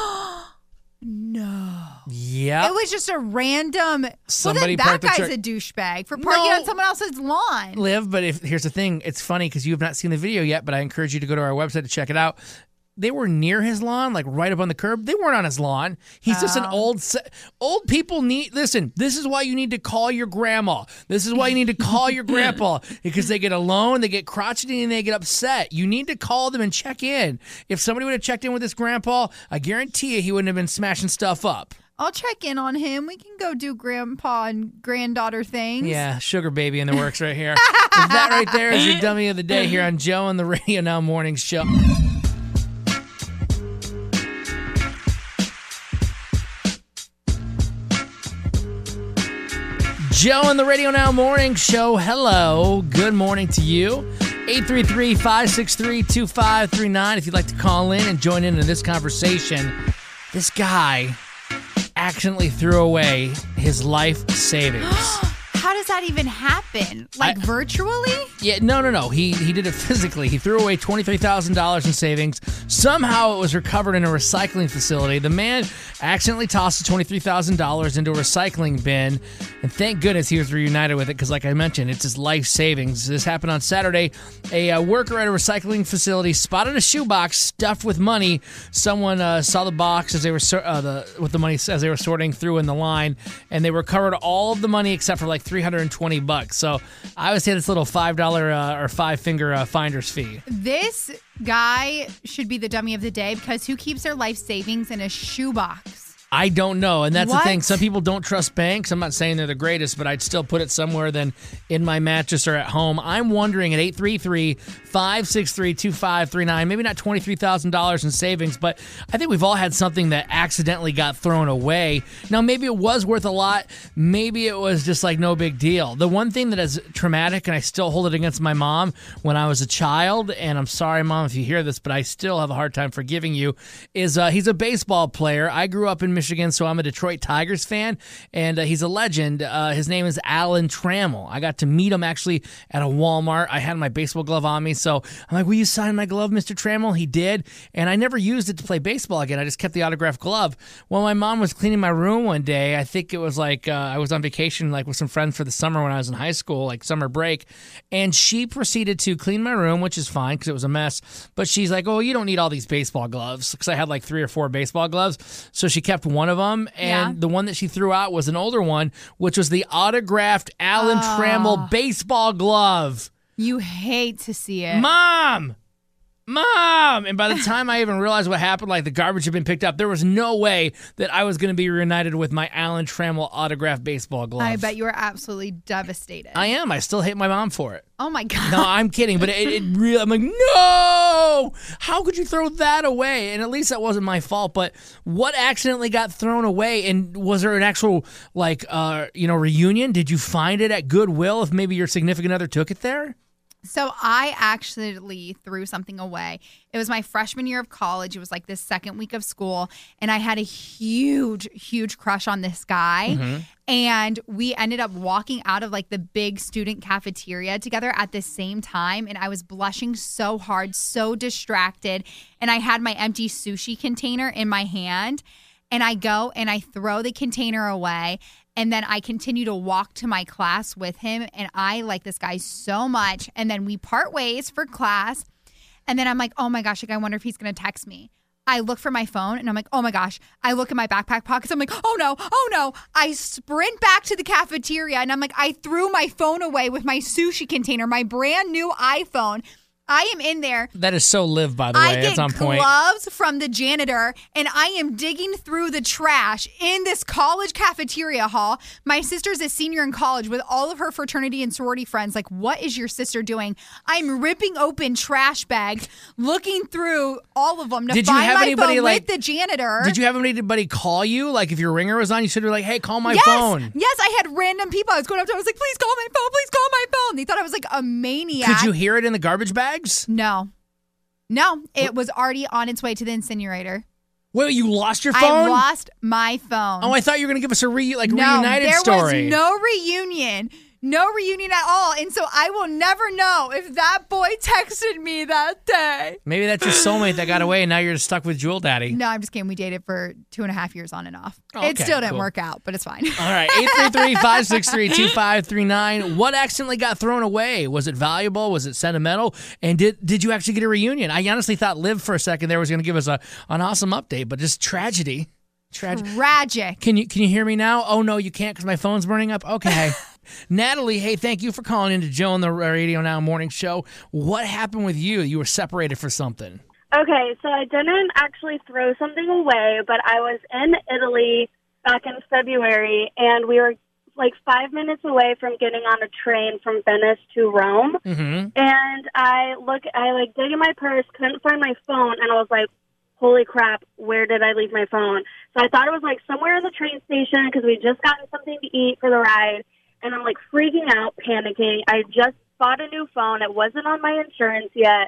No. Yeah. It was just a random. Somebody well, then parked the that guy's truck- a douchebag for parking No. on someone else's lawn. Liv, but if here's the thing, it's funny because you have not seen the video yet, but I encourage you to go to our website to check it out. They were near his lawn, like right up on the curb. They weren't on his lawn. He's just an Oh. old. se- Old people need. Listen, this is why you need to call your grandma. This is why you need to call your grandpa because they get alone, they get crotchety, and they get upset. You need to call them and check in. If somebody would have checked in with this grandpa, I guarantee you he wouldn't have been smashing stuff up. I'll check in on him. We can go do grandpa and granddaughter things. Yeah, sugar baby in the works right here. That right there is your dummy of the day here on Joe and the Radio Now Morning Show. Joe and the Radio Now Morning Show. Hello. Good morning to you. eight three three, five six three, two five three nine if you'd like to call in and join in in this conversation. This guy accidentally threw away his life savings. How does that even happen? Like I- virtually? Yeah, no, no, no. He he did it physically. He threw away twenty-three thousand dollars in savings. Somehow it was recovered in a recycling facility. The man accidentally tossed the twenty-three thousand dollars into a recycling bin, and thank goodness he was reunited with it because, like I mentioned, it's his life savings. This happened on Saturday. A uh, worker at a recycling facility spotted a shoebox stuffed with money. Someone uh, saw the box as they were sor- uh, the with the money as they were sorting through in the line, and they recovered all of the money except for like three hundred twenty bucks. So I would say this little five dollar uh, or five finger uh, finder's fee. This guy should be the dummy of the day because who keeps their life savings in a shoebox? I don't know, and that's What? the thing. Some people don't trust banks. I'm not saying they're the greatest, but I'd still put it somewhere than in my mattress or at home. I'm wondering at eight three three, five six three, two five three nine, maybe not twenty-three thousand dollars in savings, but I think we've all had something that accidentally got thrown away. Now, maybe it was worth a lot. Maybe it was just like no big deal. The one thing that is traumatic, and I still hold it against my mom when I was a child, and I'm sorry, Mom, if you hear this, but I still have a hard time forgiving you, is uh, he's a baseball player. I grew up in Michigan, so I'm a Detroit Tigers fan, and uh, he's a legend. Uh, his name is Alan Trammell. I got to meet him actually at a Walmart. I had my baseball glove on me, so I'm like, will you sign my glove, Mister Trammell? He did, and I never used it to play baseball again. I just kept the autographed glove. Well, my mom was cleaning my room one day. I think it was like uh, I was on vacation like with some friends for the summer when I was in high school, like summer break, and she proceeded to clean my room, which is fine because it was a mess, but she's like, oh, you don't need all these baseball gloves, because I had like three or four baseball gloves, so she kept autographed one of them, and Yeah. the one that she threw out was an older one, which was the autographed Alan Oh. Trammell baseball glove. You hate to see it. Mom! Mom! And by the time I even realized what happened, like the garbage had been picked up, there was no way that I was going to be reunited with my Alan Trammell autographed baseball glove. I bet you were absolutely devastated. I am. I still hate my mom for it. Oh my God. No, I'm kidding, but it, it really, I'm like, no! How could you throw that away? And at least that wasn't my fault, but what accidentally got thrown away? And was there an actual, like, uh, you know, reunion? Did you find it at Goodwill if maybe your significant other took it there? So I actually threw something away. It was my freshman year of college. It was like this second week of school. And I had a huge, huge crush on this guy. Mhm. And we ended up walking out of like the big student cafeteria together at the same time. And I was blushing so hard, so distracted. And I had my empty sushi container in my hand. And I go and I throw the container away. And then I continue to walk to my class with him. And I like this guy so much. And then we part ways for class. And then I'm like, oh my gosh, like I wonder if he's going to text me. I look for my phone and I'm like, oh my gosh. I look in my backpack pockets. I'm like, oh no, oh no. I sprint back to the cafeteria and I'm like, I threw my phone away with my sushi container, my brand new iPhone. I am in there. That is so Liv, by the way. I That's get on point. gloves from the janitor, and I am digging through the trash in this college cafeteria hall. My sister's a senior in college with all of her fraternity and sorority friends. Like, what is your sister doing? I'm ripping open trash bags, looking through all of them to Did you find have my anybody, phone like- with the janitor. Did you have anybody call you? Like if your ringer was on, you should be like, hey, call my yes, phone. Yes, I had random people. I was going up to. I was like, please call my phone. Please call my phone. They thought I was like a maniac. Could you hear it in the garbage bags? No. No, it was already on its way to the incinerator. Wait, you lost your phone? I lost my phone. Oh, I thought you were going to give us a re- like no, reunited there story. was no reunion. No reunion at all. And so I will never know if that boy texted me that day. Maybe that's your soulmate that got away and now you're stuck with Jewel Daddy. No, I'm just kidding. We dated for two and a half years on and off. Oh, it okay, still didn't cool. work out, but it's fine. All right, eight three three, five six three, two five three nine. What accidentally got thrown away? Was it valuable? Was it sentimental? And did did you actually get a reunion? I honestly thought Liv for a second there was going to give us a an awesome update, but just tragedy. Tragic. Tragic. Can you can you hear me now? Oh no, you can't because my phone's burning up. Okay. Natalie, hey, thank you for calling into Joe on the Radio Now Morning Show. What happened with you? You were separated for something. Okay, so I didn't actually throw something away, but I was in Italy back in February, and we were like five minutes away from getting on a train from Venice to Rome. Mm-hmm. And I look, I like dig in my purse, couldn't find my phone, and I was like, holy crap, where did I leave my phone? So I thought it was like somewhere in the train station because we just gotten something to eat for the ride. And I'm like freaking out, panicking. I just bought a new phone. It wasn't on my insurance yet.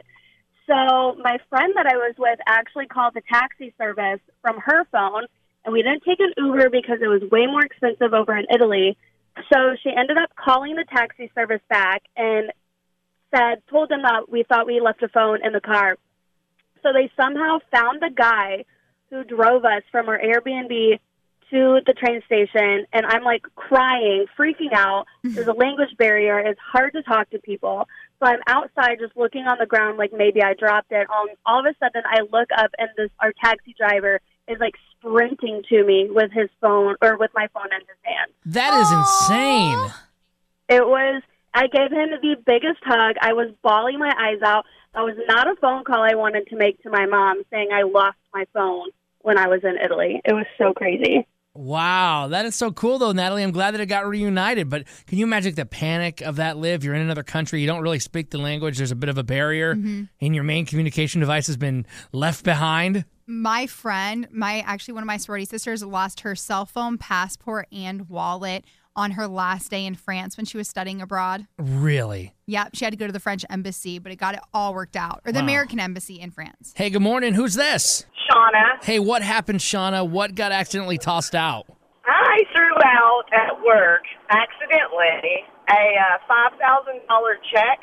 So my friend that I was with actually called the taxi service from her phone. And we didn't take an Uber because it was way more expensive over in Italy. So she ended up calling the taxi service back and said, told them that we thought we left a phone in the car. So they somehow found the guy who drove us from our Airbnb to the train station, and I'm like crying, freaking out. There's a language barrier. It's hard to talk to people. So I'm outside just looking on the ground like maybe I dropped it. Um, all of a sudden I look up and this our taxi driver is like sprinting to me with his phone or with my phone in his hand. That is insane. It was, I gave him the biggest hug. I was bawling my eyes out. That was not a phone call I wanted to make to my mom saying I lost my phone when I was in Italy. It was so crazy. Wow, that is so cool, though, Natalie. I'm glad that it got reunited. But can you imagine the panic of that, Liv? You're in another country. You don't really speak the language. There's a bit of a barrier, Mhm. and your main communication device has been left behind. My friend, my actually one of my sorority sisters lost her cell phone, passport, and wallet on her last day in France when she was studying abroad. Really? Yep, she had to go to the French embassy, but it got it all worked out. Or the Wow. American embassy in France. Hey, good morning. Who's this? Shauna. Hey, what happened, Shauna? What got accidentally tossed out? I threw out at work accidentally a uh, five thousand dollars check.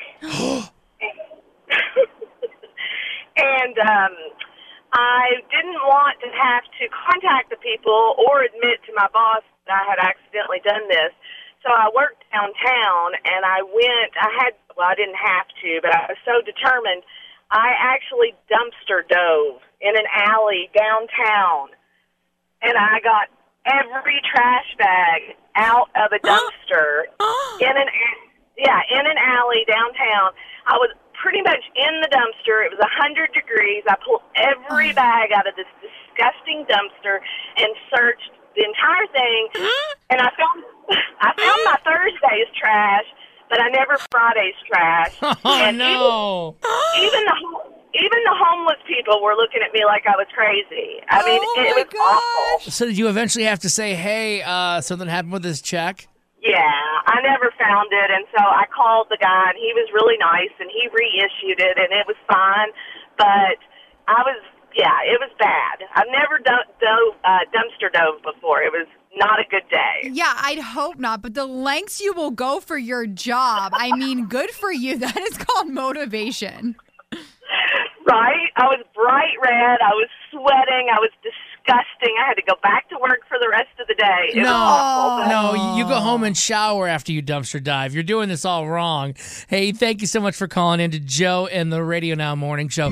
And um, I didn't want to have to contact the people or admit to my boss that I had accidentally done this. So I worked downtown, and I went, I had, well, I didn't have to, but I was so determined, I actually dumpster dove in an alley downtown. and I got every trash bag out of a dumpster in an yeah in an alley downtown. I was pretty much in the dumpster. It was a hundred degrees. I pulled every bag out of this disgusting dumpster and searched the entire thing. And I found I found my Thursday's trash, but I never Friday's trash. Oh and no! Even, even the ho- even the homeless people were looking at me like I was crazy. I mean, Oh it, it was awful. So did you eventually have to say, "Hey, uh, something happened with this check"? Yeah, I never found it, and so I called the guy, and he was really nice, and he reissued it, and it was fine. But I was, yeah, it was bad. I've never done dove, uh, dumpster dove before. It was not a good day. Yeah, I'd hope not, but the lengths you will go for your job, I mean, good for you. That is called motivation. Right? I was bright red. I was sweating. I was disgusting. I had to go back to work for the rest of the day. It was No, awful. but- no, you go home and shower after you dumpster dive. You're doing this all wrong. Hey, thank you so much for calling in to Joe and the Radio Now Morning Show.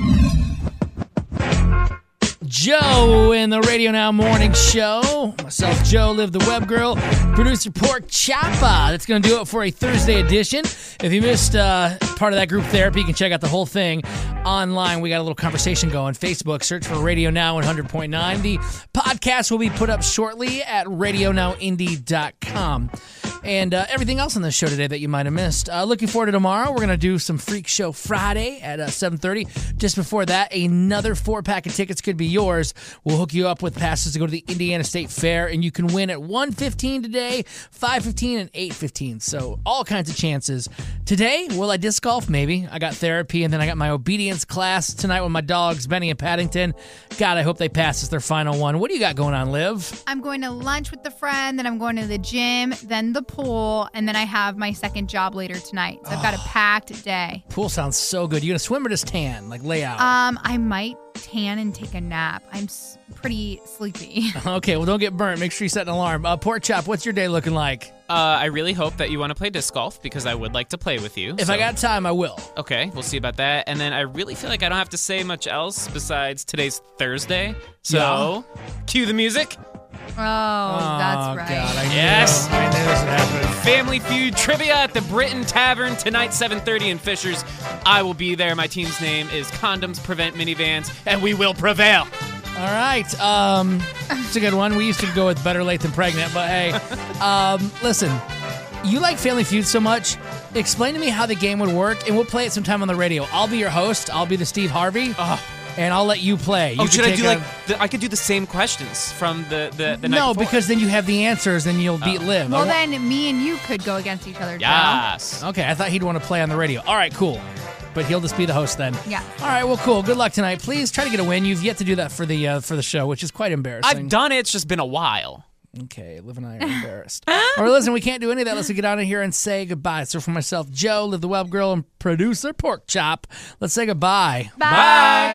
Joe in the Radio Now Morning Show. Myself, Joe, Liv the Web Girl, producer Pork Choppa. That's going to do it for a Thursday edition. If you missed uh, part of that group therapy, you can check out the whole thing online. We got a little conversation going. Facebook, search for Radio Now one hundred point nine. The podcast will be put up shortly at radio now indie dot com. And uh, everything else on the show today that you might have missed. Uh, looking forward to tomorrow. We're going to do some Freak Show Friday at uh, seven thirty. Just before that, another four-pack of tickets could be yours. We'll hook you up with passes to go to the Indiana State Fair, and you can win at one fifteen today, five fifteen, and eight fifteen. So all kinds of chances. Today, will I disc golf? Maybe. I got therapy, and then I got my obedience class tonight with my dogs, Benny and Paddington. God, I hope they pass this their final one. What do you got going on, Liv? I'm going to lunch with a friend, then I'm going to the gym, then the pool, and then I have my second job later tonight. So I've got a packed day. Pool sounds so good. You gonna swim or just tan? Like lay out? Um, I might tan and take a nap. I'm s- pretty sleepy. Okay, well, don't get burnt. Make sure you set an alarm. Uh, Pork Chop, what's your day looking like? Uh, I really hope that you want to play disc golf because I would like to play with you. If so- I got time, I will. Okay, we'll see about that. And then I really feel like I don't have to say much else besides today's Thursday. So, cue the music. Oh, that's right. God, I knew- Yes. I knew this would happen. Family Feud trivia at the Britain Tavern tonight, seven thirty in Fishers. I will be there. My team's name is Condoms Prevent Minivans, and we will prevail. All right. Um, it's a good one. We used to go with better late than pregnant, but hey, um, listen, you like Family Feud so much. Explain to me how the game would work, and we'll play it sometime on the radio. I'll be your host. I'll be the Steve Harvey. And I'll let you play. You oh, can should I take do a- like the, I could do the same questions from the the, the night No, before. because then you have the answers, and you'll beat Liv. I Well, wa- then me and you could go against each other, Joe. Yes. Okay, I thought he'd want to play on the radio. All right, cool. But he'll just be the host then. Yeah. All right, well, cool. Good luck tonight. Please try to get a win. You've yet to do that for the uh, for the show, which is quite embarrassing. I've done it. It's just been a while. Okay, Liv and I are embarrassed. All right, listen, we can't do any of that. Let's get out of here and say goodbye. So for myself, Joe, Liv the Web Girl, and producer Pork Chop, let's say goodbye. Bye.